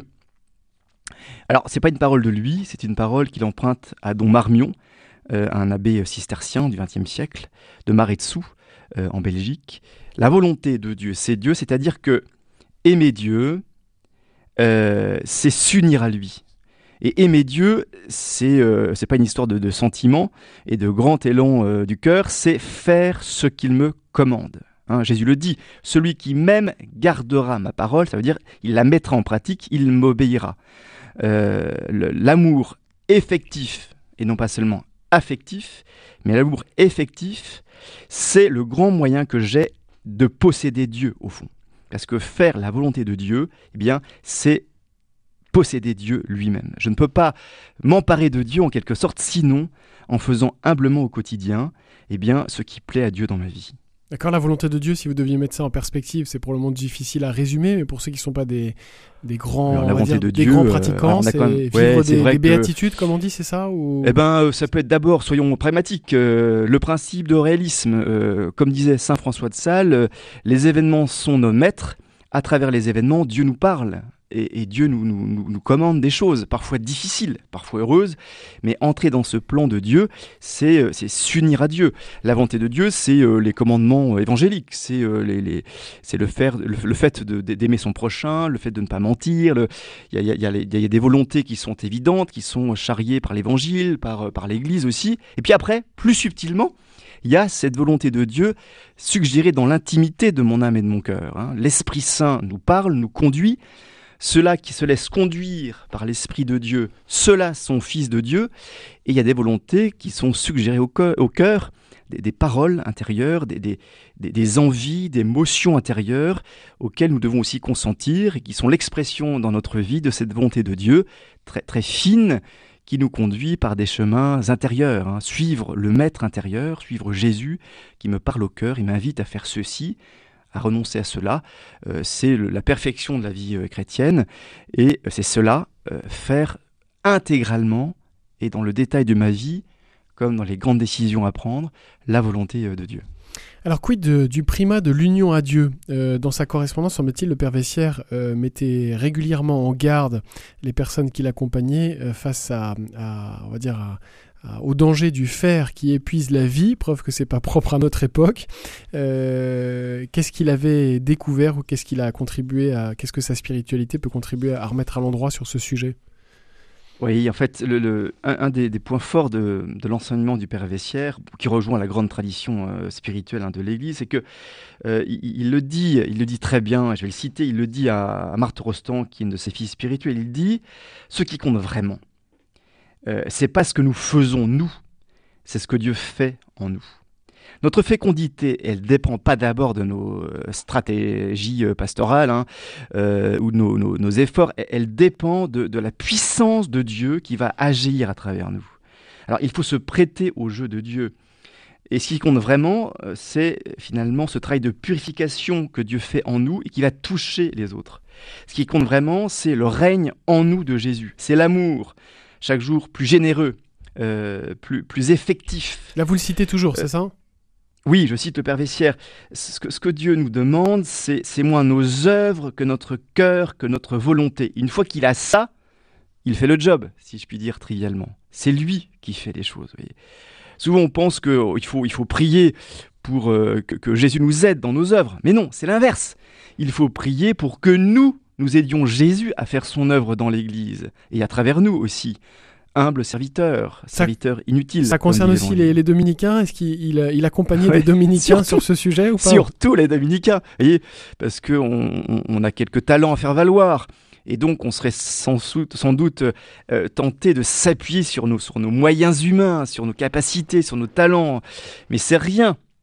Alors, c'est pas une parole de lui, c'est une parole qu'il emprunte à Don Marmion, euh, un abbé cistercien du vingtième siècle, de Maredsous, euh, en Belgique. La volonté de Dieu, c'est Dieu, c'est-à-dire que aimer Dieu, euh, c'est s'unir à lui. Et aimer Dieu, c'est euh, c'est pas une histoire de, de sentiments et de grand élan euh, du cœur, c'est faire ce qu'il me commande. Hein, Jésus le dit, celui qui m'aime gardera ma parole, ça veut dire il la mettra en pratique, il m'obéira. Euh, le, l'amour effectif, et non pas seulement affectif, mais l'amour effectif, c'est le grand moyen que j'ai de posséder Dieu au fond. Parce que faire la volonté de Dieu, eh bien, c'est posséder Dieu lui-même. Je ne peux pas m'emparer de Dieu en quelque sorte, sinon en faisant humblement au quotidien eh bien, ce qui plaît à Dieu dans ma vie. D'accord, la volonté de Dieu, si vous deviez mettre ça en perspective, c'est pour le monde difficile à résumer, mais pour ceux qui ne sont pas des, des, grands, Alors, la on va dire, de des Dieu, grands pratiquants, c'est même... vivre ouais, des, c'est des que... béatitudes, comme on dit, c'est ça ou... Eh ben, ça peut être d'abord, soyons pragmatiques, euh, le principe de réalisme. Euh, comme disait saint François de Sales, euh, les événements sont nos maîtres. À travers les événements, Dieu nous parle. Et, et Dieu nous, nous, nous, nous commande des choses, parfois difficiles, parfois heureuses, mais entrer dans ce plan de Dieu, c'est, c'est s'unir à Dieu. La volonté de Dieu, c'est euh, les commandements évangéliques, c'est, euh, les, les, c'est le, faire, le, le fait de, d'aimer son prochain, le fait de ne pas mentir. Il y a, y, a, y a des volontés qui sont évidentes, qui sont charriées par l'Évangile, par, par l'Église aussi. Et puis après, plus subtilement, il y a cette volonté de Dieu suggérée dans l'intimité de mon âme et de mon cœur. Hein. L'Esprit Saint nous parle, nous conduit. Ceux-là qui se laissent conduire par l'Esprit de Dieu, ceux-là sont fils de Dieu. Et il y a des volontés qui sont suggérées au cœur, au cœur des, des paroles intérieures, des, des, des, des envies, des motions intérieures auxquelles nous devons aussi consentir et qui sont l'expression dans notre vie de cette volonté de Dieu très, très fine qui nous conduit par des chemins intérieurs. Hein. Suivre le Maître intérieur, suivre Jésus qui me parle au cœur, il m'invite à faire ceci, à renoncer à cela, euh, c'est le, la perfection de la vie euh, chrétienne, et euh, c'est cela, euh, faire intégralement, et dans le détail de ma vie, comme dans les grandes décisions à prendre, la volonté euh, de Dieu. Alors, quid de, du primat de l'union à Dieu? euh, Dans sa correspondance, semble-t-il, le père Vessière euh, mettait régulièrement en garde les personnes qui l'accompagnaient euh, face à, à, on va dire, à, au danger du fer qui épuise la vie, preuve que c'est pas propre à notre époque. Euh, qu'est-ce qu'il avait découvert ou qu'est-ce qu'il a contribué à, qu'est-ce que sa spiritualité peut contribuer à remettre à l'endroit sur ce sujet? Oui, en fait, le, le, un, un des, des points forts de, de l'enseignement du père Vessière, qui rejoint la grande tradition euh, spirituelle hein, de l'Église, c'est que euh, il, il le dit, il le dit très bien. Je vais le citer. Il le dit à, à Marthe Rostand, qui est une de ses filles spirituelles. Il dit ce qui compte vraiment. Euh, c'est pas ce que nous faisons nous, c'est ce que Dieu fait en nous. Notre fécondité, elle ne dépend pas d'abord de nos euh, stratégies euh, pastorales hein, euh, ou de nos, nos, nos efforts, elle dépend de, de la puissance de Dieu qui va agir à travers nous. Alors il faut se prêter au jeu de Dieu. Et ce qui compte vraiment, euh, c'est finalement ce travail de purification que Dieu fait en nous et qui va toucher les autres. Ce qui compte vraiment, c'est le règne en nous de Jésus. C'est l'amour, chaque jour plus généreux, euh, plus, plus effectif. Là, vous le citez toujours, euh, c'est ça ? Oui, je cite le père Vessière. Ce que, ce que Dieu nous demande, c'est, c'est moins nos œuvres que notre cœur, que notre volonté. Une fois qu'il a ça, il fait le job, si je puis dire trivialement. C'est lui qui fait les choses. Vous voyez. Souvent, on pense qu'il oh, faut, il faut prier pour euh, que, que Jésus nous aide dans nos œuvres. Mais non, c'est l'inverse. Il faut prier pour que nous, nous aidions Jésus à faire son œuvre dans l'Église. Et à travers nous aussi. Humble serviteur, serviteur inutile. Ça concerne aussi les, les dominicains. Est-ce qu'il il, il accompagnait ouais, des dominicains surtout, sur ce sujet ou pas ? Surtout les dominicains, vous voyez, parce qu'on on, on a quelques talents à faire valoir. Et donc, on serait sans, sans doute euh, tenté de s'appuyer sur nos, sur nos moyens humains, sur nos capacités, sur nos talents. Mais c'est rien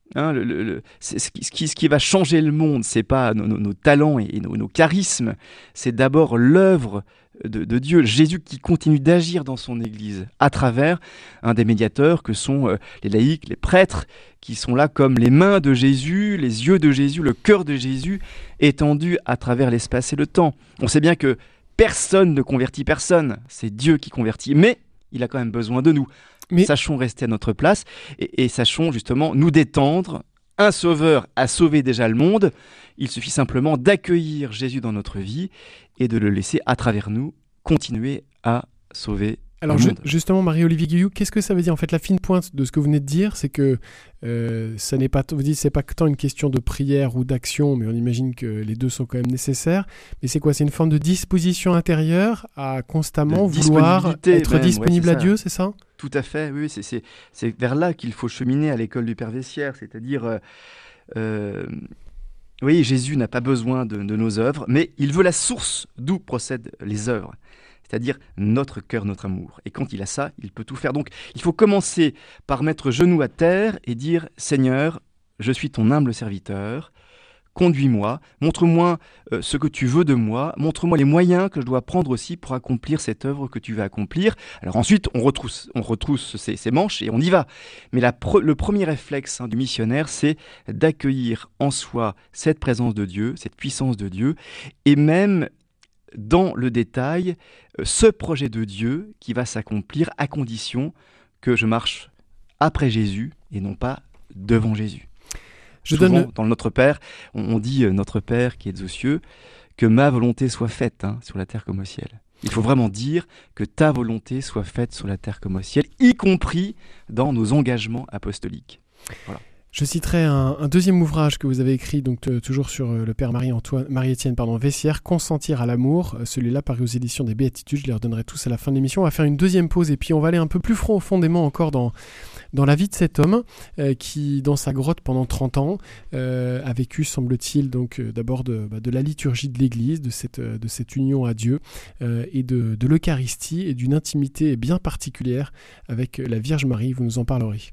Hein, le, le, le, c'est ce, qui, ce, qui, ce qui va changer le monde, c'est pas nos, nos, nos talents et nos, nos charismes, c'est d'abord l'œuvre de, de Dieu, Jésus qui continue d'agir dans son Église à travers un des médiateurs que sont euh, les laïcs, les prêtres, qui sont là comme les mains de Jésus, les yeux de Jésus, le cœur de Jésus étendu à travers l'espace et le temps. On sait bien que personne ne convertit personne, c'est Dieu qui convertit, mais il a quand même besoin de nous. Mais... Sachons rester à notre place et, et sachons justement nous détendre. Un sauveur a sauvé déjà le monde. Il suffit simplement d'accueillir Jésus dans notre vie et de le laisser à travers nous continuer à sauver Alors le ju- monde. Justement, Marie-Olivier Guillou, qu'est-ce que ça veut dire? En fait, la fine pointe de ce que vous venez de dire, c'est que euh, ça n'est pas, t- vous dites, c'est pas tant une question de prière ou d'action, mais on imagine que les deux sont quand même nécessaires. Mais c'est quoi? C'est une forme de disposition intérieure à constamment De vouloir être même, disponible ouais, à Dieu, c'est ça? Tout à fait, oui, c'est, c'est, c'est vers là qu'il faut cheminer à l'école du Père Vessière, c'est-à-dire, euh, euh, oui, Jésus n'a pas besoin de, de nos œuvres, mais il veut la source d'où procèdent les œuvres, c'est-à-dire notre cœur, notre amour. Et quand il a ça, il peut tout faire. Donc, il faut commencer par mettre genou à terre et dire « Seigneur, je suis ton humble serviteur, conduis-moi, montre-moi euh, ce que tu veux de moi, montre-moi les moyens que je dois prendre aussi pour accomplir cette œuvre que tu veux accomplir. » Alors ensuite, on retrousse, on retrousse ses, ses manches et on y va. Mais la pre- le premier réflexe hein, du missionnaire, c'est d'accueillir en soi cette présence de Dieu, cette puissance de Dieu, et même dans le détail, euh, ce projet de Dieu qui va s'accomplir à condition que je marche après Jésus et non pas devant Jésus. Je Souvent, donne... dans le Notre Père, on, on dit euh, « Notre Père qui es aux cieux », que ma volonté soit faite hein, sur la terre comme au ciel. Il faut vraiment dire que ta volonté soit faite sur la terre comme au ciel, y compris dans nos engagements apostoliques. Voilà. Je citerai un, un deuxième ouvrage que vous avez écrit, donc t- toujours sur euh, le père Marie-Antoine, Marie-Étienne pardon, Vessière, Consentir à l'amour. Euh, celui-là paru aux éditions des Béatitudes. Je les redonnerai tous à la fin de l'émission. On va faire une deuxième pause et puis on va aller un peu plus profondément encore dans, dans la vie de cet homme euh, qui, dans sa grotte pendant trente ans, euh, a vécu, semble-t-il, donc euh, d'abord de, bah, de la liturgie de l'Église, de cette, euh, de cette union à Dieu euh, et de, de l'Eucharistie et d'une intimité bien particulière avec la Vierge Marie. Vous nous en parlerez.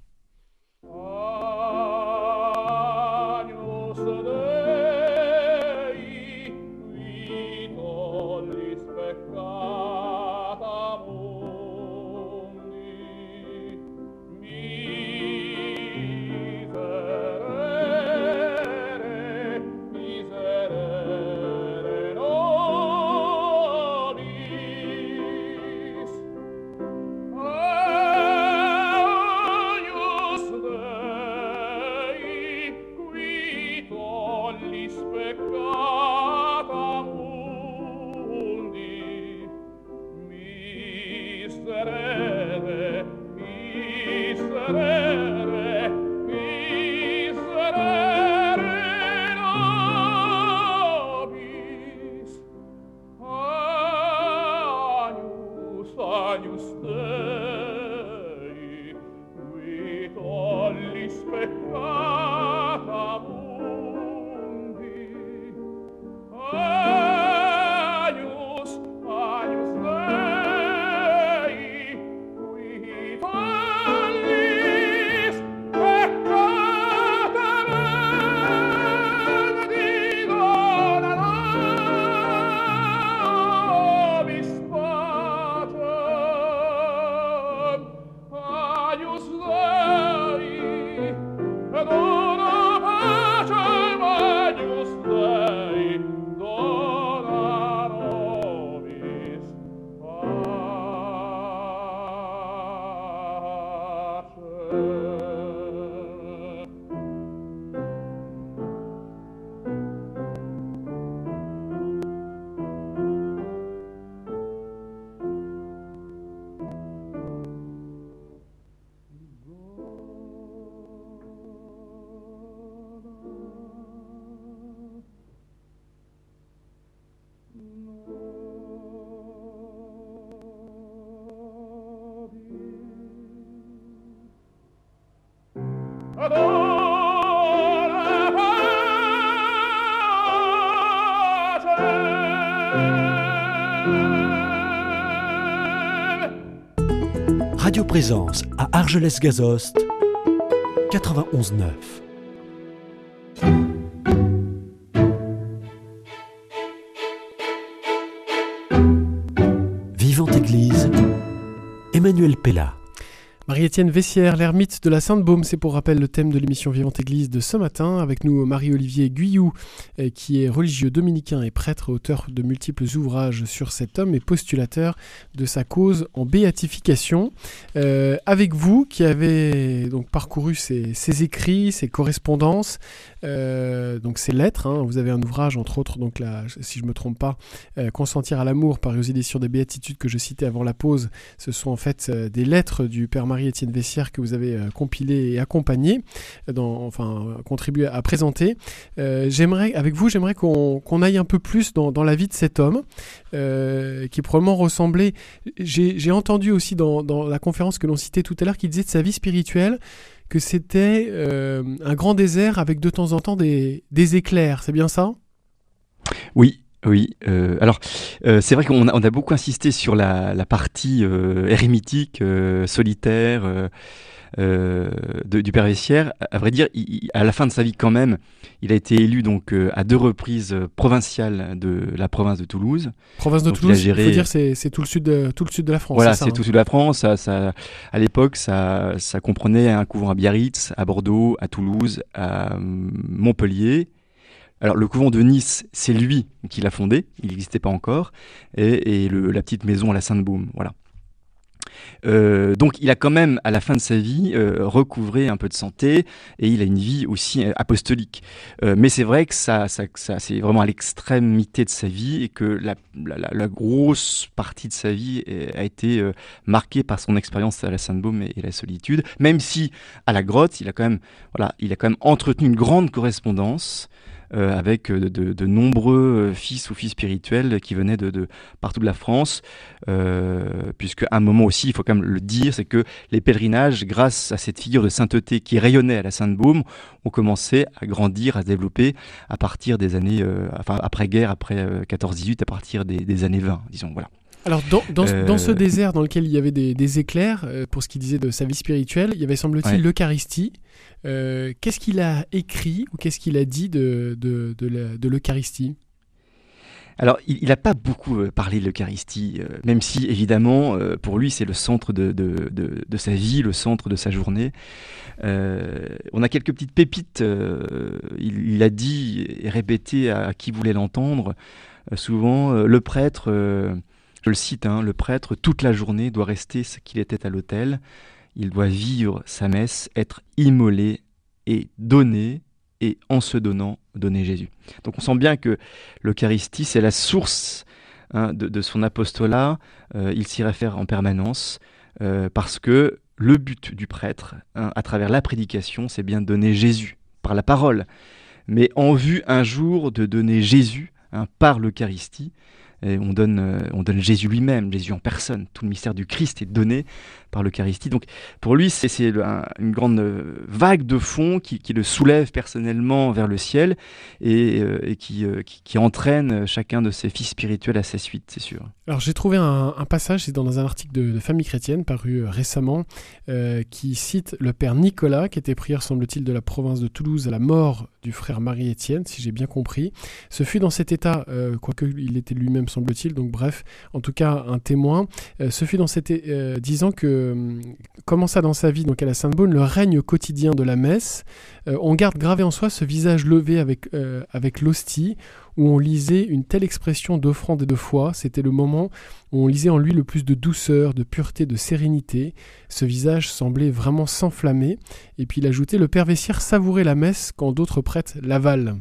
Radio Présence à Argelès-Gazost, quatre-vingt-onze neuf. Emmanuel Pella. Marie-Étienne Vessière, l'ermite de la Sainte-Baume, c'est pour rappel le thème de l'émission Vivante Église de ce matin. Avec nous Marie-Olivier Guyou, euh, qui est religieux dominicain et prêtre, auteur de multiples ouvrages sur cet homme et postulateur de sa cause en béatification. Euh, avec vous, qui avez donc parcouru ses, ses écrits, ses correspondances, euh, donc ses lettres. Hein, vous avez un ouvrage, entre autres, donc là, si je ne me trompe pas, euh, Consentir à l'amour, paru aux éditions des Béatitudes que je citais avant la pause. Ce sont en fait euh, des lettres du Père Marie-Étienne Vessière que vous avez euh, compilé et accompagné, dans, enfin contribué à présenter. Euh, j'aimerais, avec vous, j'aimerais qu'on, qu'on aille un peu plus dans, dans la vie de cet homme, euh, qui probablement ressemblait. J'ai, j'ai entendu aussi dans, dans la conférence que l'on citait tout à l'heure, qu'il disait de sa vie spirituelle que c'était euh, un grand désert avec de temps en temps des, des éclairs. C'est bien ça ? Oui. Oui, euh, alors euh, c'est vrai qu'on a, on a beaucoup insisté sur la, la partie euh, érémitique, euh, solitaire euh, euh, de, du Père Vessière. À, à vrai dire, il, à la fin de sa vie quand même, il a été élu donc euh, à deux reprises euh, provincial de la province de Toulouse. Province de donc, Toulouse, il, géré... il faut dire c'est, c'est tout le sud de, tout le sud de la France. Voilà, c'est, ça, c'est hein. tout le sud de la France. Ça, ça, à l'époque, ça, ça comprenait un couvent à Biarritz, à Bordeaux, à Toulouse, à Montpellier. Alors le couvent de Nice, c'est lui qui l'a fondé, il n'existait pas encore, et, et le, la petite maison à la Sainte-Baume, voilà. Euh, donc il a quand même, à la fin de sa vie, euh, recouvré un peu de santé, et il a une vie aussi euh, apostolique. Euh, mais c'est vrai que ça, ça, ça, c'est vraiment à l'extrémité de sa vie, et que la, la, la grosse partie de sa vie a été euh, marquée par son expérience à la Sainte-Baume et, et la solitude, même si à la grotte, il a quand même, voilà, il a quand même entretenu une grande correspondance Euh, avec de, de, de nombreux fils ou filles spirituels qui venaient de, de partout de la France, euh, puisque à un moment aussi, il faut quand même le dire, c'est que les pèlerinages, grâce à cette figure de sainteté qui rayonnait à la Sainte-Baume, ont commencé à grandir, à se développer à partir des années, euh, enfin après-guerre, après euh, quatorze dix-huit, à partir des, des années vingt, disons, voilà. Alors, dans, dans, euh... dans ce désert dans lequel il y avait des, des éclairs, euh, pour ce qu'il disait de sa vie spirituelle, il y avait, semble-t-il, ouais. l'Eucharistie. Euh, qu'est-ce qu'il a écrit ou qu'est-ce qu'il a dit de, de, de, la, de l'Eucharistie ? Alors, il n'a pas beaucoup euh, parlé de l'Eucharistie, euh, même si, évidemment, euh, pour lui, c'est le centre de, de, de, de sa vie, le centre de sa journée. Euh, on a quelques petites pépites. Euh, il, il a dit et répété à, à qui voulait l'entendre, euh, souvent, euh, le prêtre... Euh, Je le cite, hein, le prêtre, toute la journée, doit rester ce qu'il était à l'autel. Il doit vivre sa messe, être immolé et donner, et en se donnant, donner Jésus. Donc on sent bien que l'Eucharistie, c'est la source hein, de, de son apostolat. Euh, il s'y réfère en permanence, euh, parce que le but du prêtre, hein, à travers la prédication, c'est bien de donner Jésus, par la parole. Mais en vue un jour de donner Jésus, hein, par l'Eucharistie, et on donne, euh, on donne Jésus lui-même, Jésus en personne. Tout le mystère du Christ est donné par l'Eucharistie. Donc pour lui, c'est, c'est un, une grande vague de fond qui, qui le soulève personnellement vers le ciel et, euh, et qui, euh, qui, qui entraîne chacun de ses fils spirituels à sa suite, c'est sûr. Alors j'ai trouvé un, un passage, c'est dans un article de, de Famille chrétienne paru récemment, euh, qui cite le père Nicolas, qui était prieur, semble-t-il, de la province de Toulouse à la mort du frère Marie-Étienne, si j'ai bien compris. Ce fut dans cet état, euh, quoique il était lui-même, semble-t-il, donc bref, en tout cas un témoin, euh, ce fut dans cet é- euh, disant que euh, commença dans sa vie, donc à la Sainte-Baume, le règne quotidien de la messe. Euh, on garde gravé en soi ce visage levé avec, euh, avec l'hostie, où on lisait une telle expression d'offrande et de foi. C'était le moment où on lisait en lui le plus de douceur, de pureté, de sérénité. Ce visage semblait vraiment s'enflammer. Et puis il ajoutait, le père Vessière savourait la messe quand d'autres prêtres l'avalent.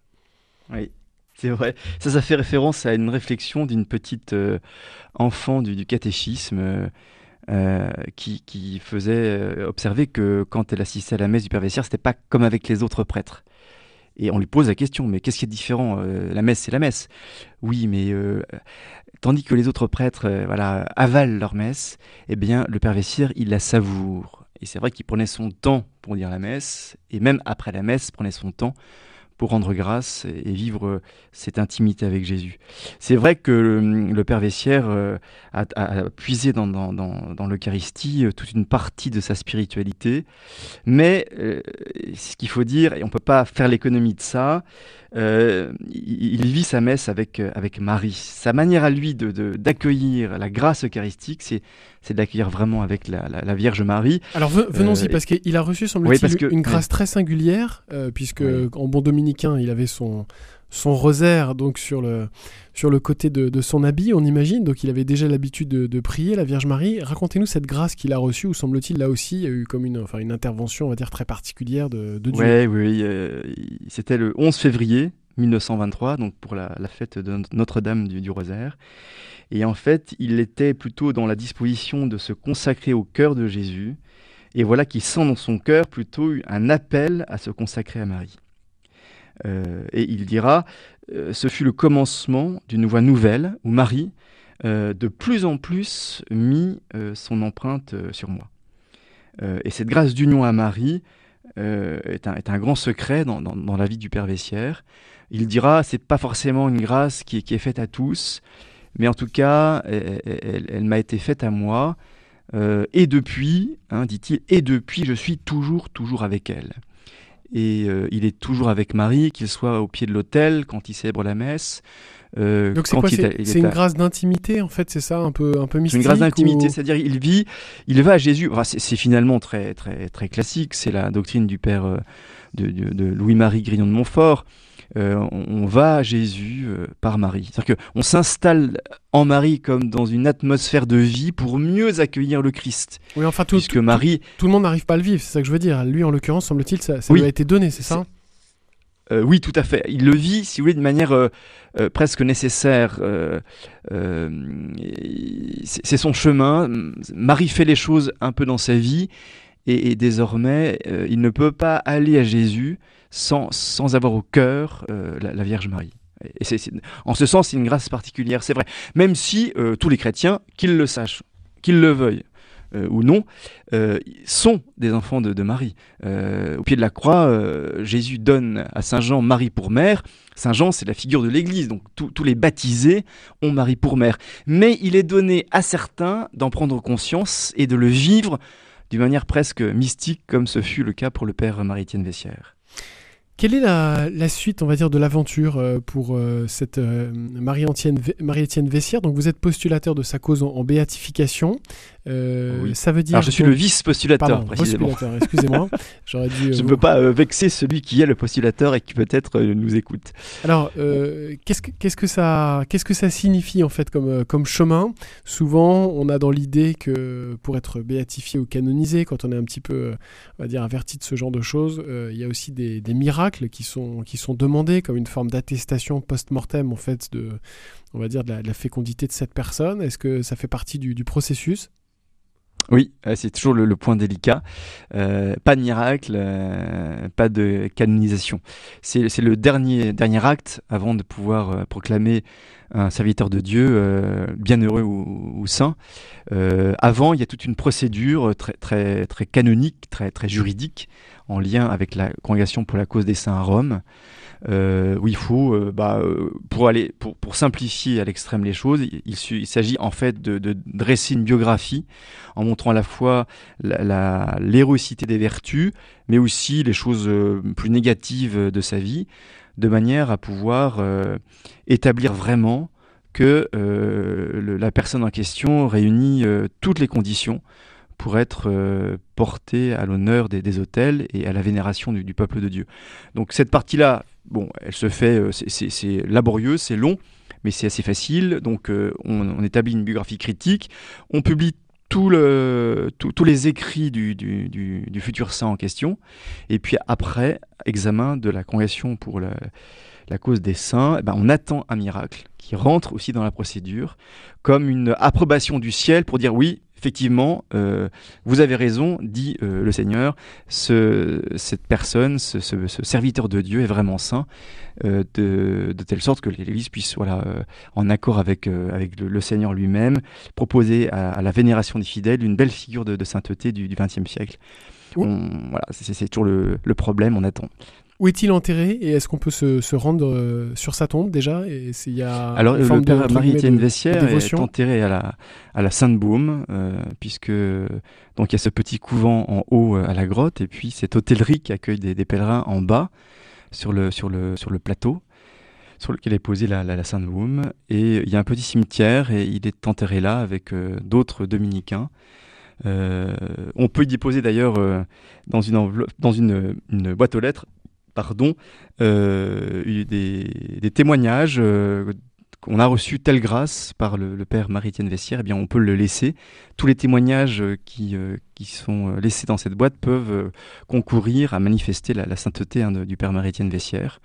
Oui. C'est vrai. Ça, ça fait référence à une réflexion d'une petite euh, enfant du, du catéchisme euh, euh, qui, qui faisait euh, observer que quand elle assistait à la messe du Père Vessière, c'était pas comme avec les autres prêtres. Et on lui pose la question, mais qu'est-ce qui est différent ? euh, La messe, c'est la messe. Oui, mais euh, tandis que les autres prêtres euh, voilà, avalent leur messe, eh bien, le Père Vessière, il la savoure. Et c'est vrai qu'il prenait son temps pour dire la messe, et même après la messe, prenait son temps pour rendre grâce et vivre cette intimité avec Jésus. C'est vrai que le, le Père Vessière euh, a, a puisé dans, dans, dans, dans l'Eucharistie euh, toute une partie de sa spiritualité, mais euh, ce qu'il faut dire, et on ne peut pas faire l'économie de ça, euh, il, il vit sa messe avec, avec Marie. Sa manière à lui de, de, d'accueillir la grâce eucharistique, c'est, c'est d'accueillir vraiment avec la, la, la Vierge Marie. Alors venons-y, euh, parce qu'il a reçu, semble-t-il, oui, que, une grâce ouais. très singulière, euh, puisque oui. en bon dominicain, il avait son, son rosaire donc sur le, sur le côté de, de son habit, on imagine, donc il avait déjà l'habitude de, de prier la Vierge Marie. Racontez-nous cette grâce qu'il a reçue, où semble-t-il, là aussi, il y a eu comme une, enfin, une intervention, on va dire, très particulière de, de Dieu. Ouais, oui, oui, euh, c'était le onze février mille neuf cent vingt-trois, donc pour la, la fête de Notre-Dame du, du Rosaire. Et en fait, il était plutôt dans la disposition de se consacrer au cœur de Jésus. Et voilà qu'il sent dans son cœur plutôt un appel à se consacrer à Marie. Euh, et il dira, euh, ce fut le commencement d'une voie nouvelle où Marie, euh, de plus en plus, mit euh, son empreinte euh, sur moi. Euh, et cette grâce d'union à Marie euh, est, un, est un grand secret dans, dans, dans la vie du Père Vessière. Il dira, c'est pas forcément une grâce qui, qui est faite à tous, mais en tout cas, elle, elle, elle m'a été faite à moi. Euh, et depuis, hein, dit-il, et depuis, je suis toujours, toujours avec elle. Et euh, il est toujours avec Marie, qu'il soit au pied de l'autel, quand il célèbre la messe. Euh, Donc c'est quoi, c'est, a, c'est une à... grâce d'intimité, en fait, c'est ça, un peu, un peu mystique. C'est une grâce d'intimité, ou... c'est-à-dire il vit, il va à Jésus. Enfin, c'est, c'est finalement très, très, très classique, c'est la doctrine du père euh, de, de, de Louis-Marie Grignon de Montfort. Euh, on, on va à Jésus euh, par Marie. C'est-à-dire qu'on s'installe en Marie comme dans une atmosphère de vie pour mieux accueillir le Christ. Oui, enfin, tout, puisque tout, Marie... tout, tout le monde n'arrive pas à le vivre, c'est ça que je veux dire. Lui, en l'occurrence, semble-t-il, ça, ça oui. lui a été donné, c'est ça ? Euh, oui, tout à fait. Il le vit, si vous voulez, de manière euh, euh, presque nécessaire. Euh, euh, c'est, c'est son chemin. Marie fait les choses un peu dans sa vie. Et, et désormais, euh, il ne peut pas aller à Jésus sans, sans avoir au cœur euh, la, la Vierge Marie. Et c'est, c'est, en ce sens, c'est une grâce particulière, c'est vrai. Même si euh, tous les chrétiens, qu'ils le sachent, qu'ils le veuillent euh, ou non, euh, sont des enfants de, de Marie. Euh, au pied de la croix, euh, Jésus donne à Saint Jean Marie pour mère. Saint Jean, c'est la figure de l'Église, donc tous, tous les baptisés ont Marie pour mère. Mais il est donné à certains d'en prendre conscience et de le vivre d'une manière presque mystique, comme ce fut le cas pour le père Marie-Étienne Vessière. Quelle est la, la suite, on va dire, de l'aventure euh, pour euh, cette euh, Marie-Étienne, Marie-Étienne Vessière ? Donc vous êtes postulateur de sa cause en, en béatification. Euh, oui. Ça veut dire. Alors je suis donc... le vice-postulateur, Pardon, précisément. Postulateur, excusez-moi. J'aurais dû, je euh, ne vous... veux pas euh, vexer celui qui est le postulateur et qui peut-être euh, nous écoute. Alors, euh, qu'est-ce que, qu'est-ce que ça, qu'est-ce que ça signifie en fait comme, euh, comme chemin ? Souvent, on a dans l'idée que pour être béatifié ou canonisé, quand on est un petit peu, on va dire, averti de ce genre de choses, euh, il y a aussi des, des miracles qui sont, qui sont demandés comme une forme d'attestation post-mortem en fait de, on va dire, de la, de la fécondité de cette personne. Est-ce que ça fait partie du, du processus ? Oui, c'est toujours le, le point délicat. Euh, pas de miracle, euh, pas de canonisation. C'est, c'est le dernier, dernier acte avant de pouvoir euh, proclamer un serviteur de Dieu euh, bienheureux ou, ou saint. Euh, avant, il y a toute une procédure très, très, très canonique, très, très juridique, en lien avec la Congrégation pour la cause des saints à Rome. Euh, où il faut, euh, bah, euh, pour, aller, pour, pour simplifier à l'extrême les choses, il, il, il s'agit en fait de, de dresser une biographie en montrant à la fois la, la, l'héroïcité des vertus, mais aussi les choses euh, plus négatives de sa vie, de manière à pouvoir euh, établir vraiment que euh, le, la personne en question réunit euh, toutes les conditions pour être euh, porté à l'honneur des, des autels et à la vénération du, du peuple de Dieu. Donc cette partie-là, bon, elle se fait, euh, c'est, c'est, c'est laborieux, c'est long, mais c'est assez facile. Donc euh, on, on établit une biographie critique, on publie tout le, tout, tous les écrits du, du, du, du futur saint en question, et puis après, examen de la Congrégation pour la, la cause des saints, eh ben, on attend un miracle qui rentre aussi dans la procédure, comme une approbation du ciel pour dire oui, effectivement, euh, vous avez raison, dit euh, le Seigneur, ce, cette personne, ce, ce, ce serviteur de Dieu est vraiment saint, euh, de, de telle sorte que l'Église puisse, voilà, euh, en accord avec, euh, avec le, le Seigneur lui-même, proposer à, à la vénération des fidèles une belle figure de, de sainteté du vingtième siècle. Oui. On, voilà, c'est, c'est toujours le, le problème, on attend. Où est-il enterré et est-ce qu'on peut se, se rendre euh, sur sa tombe déjà et il y a Alors le père Marie-Étienne Vessière est enterré à la, à la Sainte-Baume, euh, puisque donc il y a ce petit couvent en haut euh, à la grotte et puis cette hôtellerie qui accueille des, des pèlerins en bas sur le, sur le, sur le plateau. sur lequel est posée la, la, la Sainte Baume. Et il y a un petit cimetière et il est enterré là avec euh, d'autres dominicains. Euh, on peut y déposer d'ailleurs euh, dans, une, enveloppe, dans une, une boîte aux lettres pardon, euh, des, des témoignages euh, qu'on a reçus telle grâce par le, le père Marie-Étienne Vessière. Eh bien, on peut le laisser. Tous les témoignages qui, euh, qui sont laissés dans cette boîte peuvent euh, concourir à manifester la, la sainteté hein, de, du père Marie-Étienne Vessière.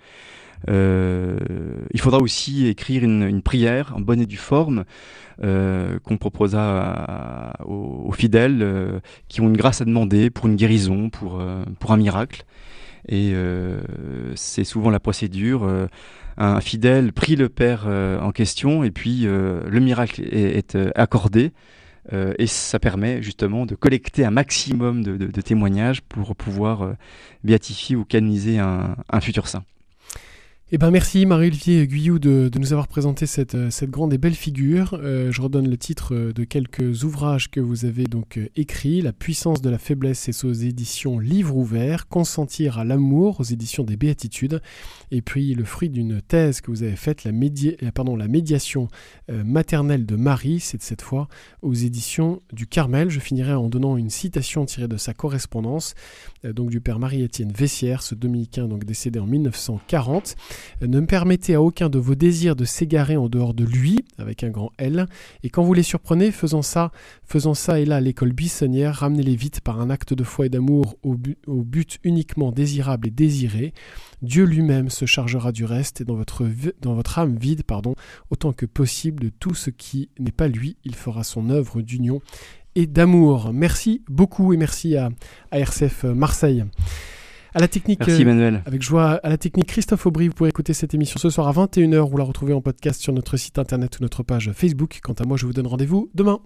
Euh, il faudra aussi écrire une, une prière en bonne et due forme euh, qu'on proposera à, à, aux, aux fidèles euh, qui ont une grâce à demander pour une guérison, pour, euh, pour un miracle. Et euh, c'est souvent la procédure. Euh, un fidèle prie le Père euh, en question et puis euh, le miracle est, est euh, accordé. Euh, et ça permet justement de collecter un maximum de, de, de témoignages pour pouvoir euh, béatifier ou canoniser un, un futur saint. Eh ben merci Marie-Olivier Guyou de, de nous avoir présenté cette, cette grande et belle figure. Euh, je redonne le titre de quelques ouvrages que vous avez donc euh, écrits. La puissance de la faiblesse, c'est aux éditions Livre ouvert. Consentir à l'amour aux éditions des Béatitudes. Et puis le fruit d'une thèse que vous avez faite, la, médi- pardon, la médiation euh, maternelle de Marie, c'est cette fois aux éditions du Carmel. Je finirai en donnant une citation tirée de sa correspondance, euh, donc du père Marie-Étienne Vessière, ce dominicain donc décédé en mille neuf cent quarante. Ne me permettez à aucun de vos désirs de s'égarer en dehors de lui, avec un grand L, et quand vous les surprenez, faisant ça, faisant ça et là à l'école buissonnière, ramenez-les vite par un acte de foi et d'amour au but, au but uniquement désirable et désiré. Dieu lui-même se chargera du reste, et dans votre, dans votre âme vide, pardon, autant que possible de tout ce qui n'est pas lui, il fera son œuvre d'union et d'amour. Merci beaucoup et merci à, à R C F Marseille. À la technique, Merci Emmanuel. Euh, avec joie, à la technique Christophe Aubry. Vous pouvez écouter cette émission ce soir à vingt et une heures. Vous la retrouvez en podcast sur notre site internet ou notre page Facebook. Quant à moi, je vous donne rendez-vous demain.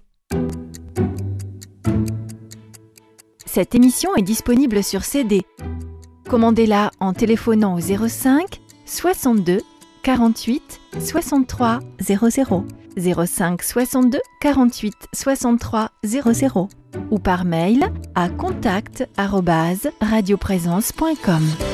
Cette émission est disponible sur C D. Commandez-la en téléphonant au zéro cinq soixante-deux quarante-huit soixante-trois zéro zéro, zéro cinq soixante-deux quarante-huit soixante-trois zéro zéro ou par mail à contact arobase radioprésence point com.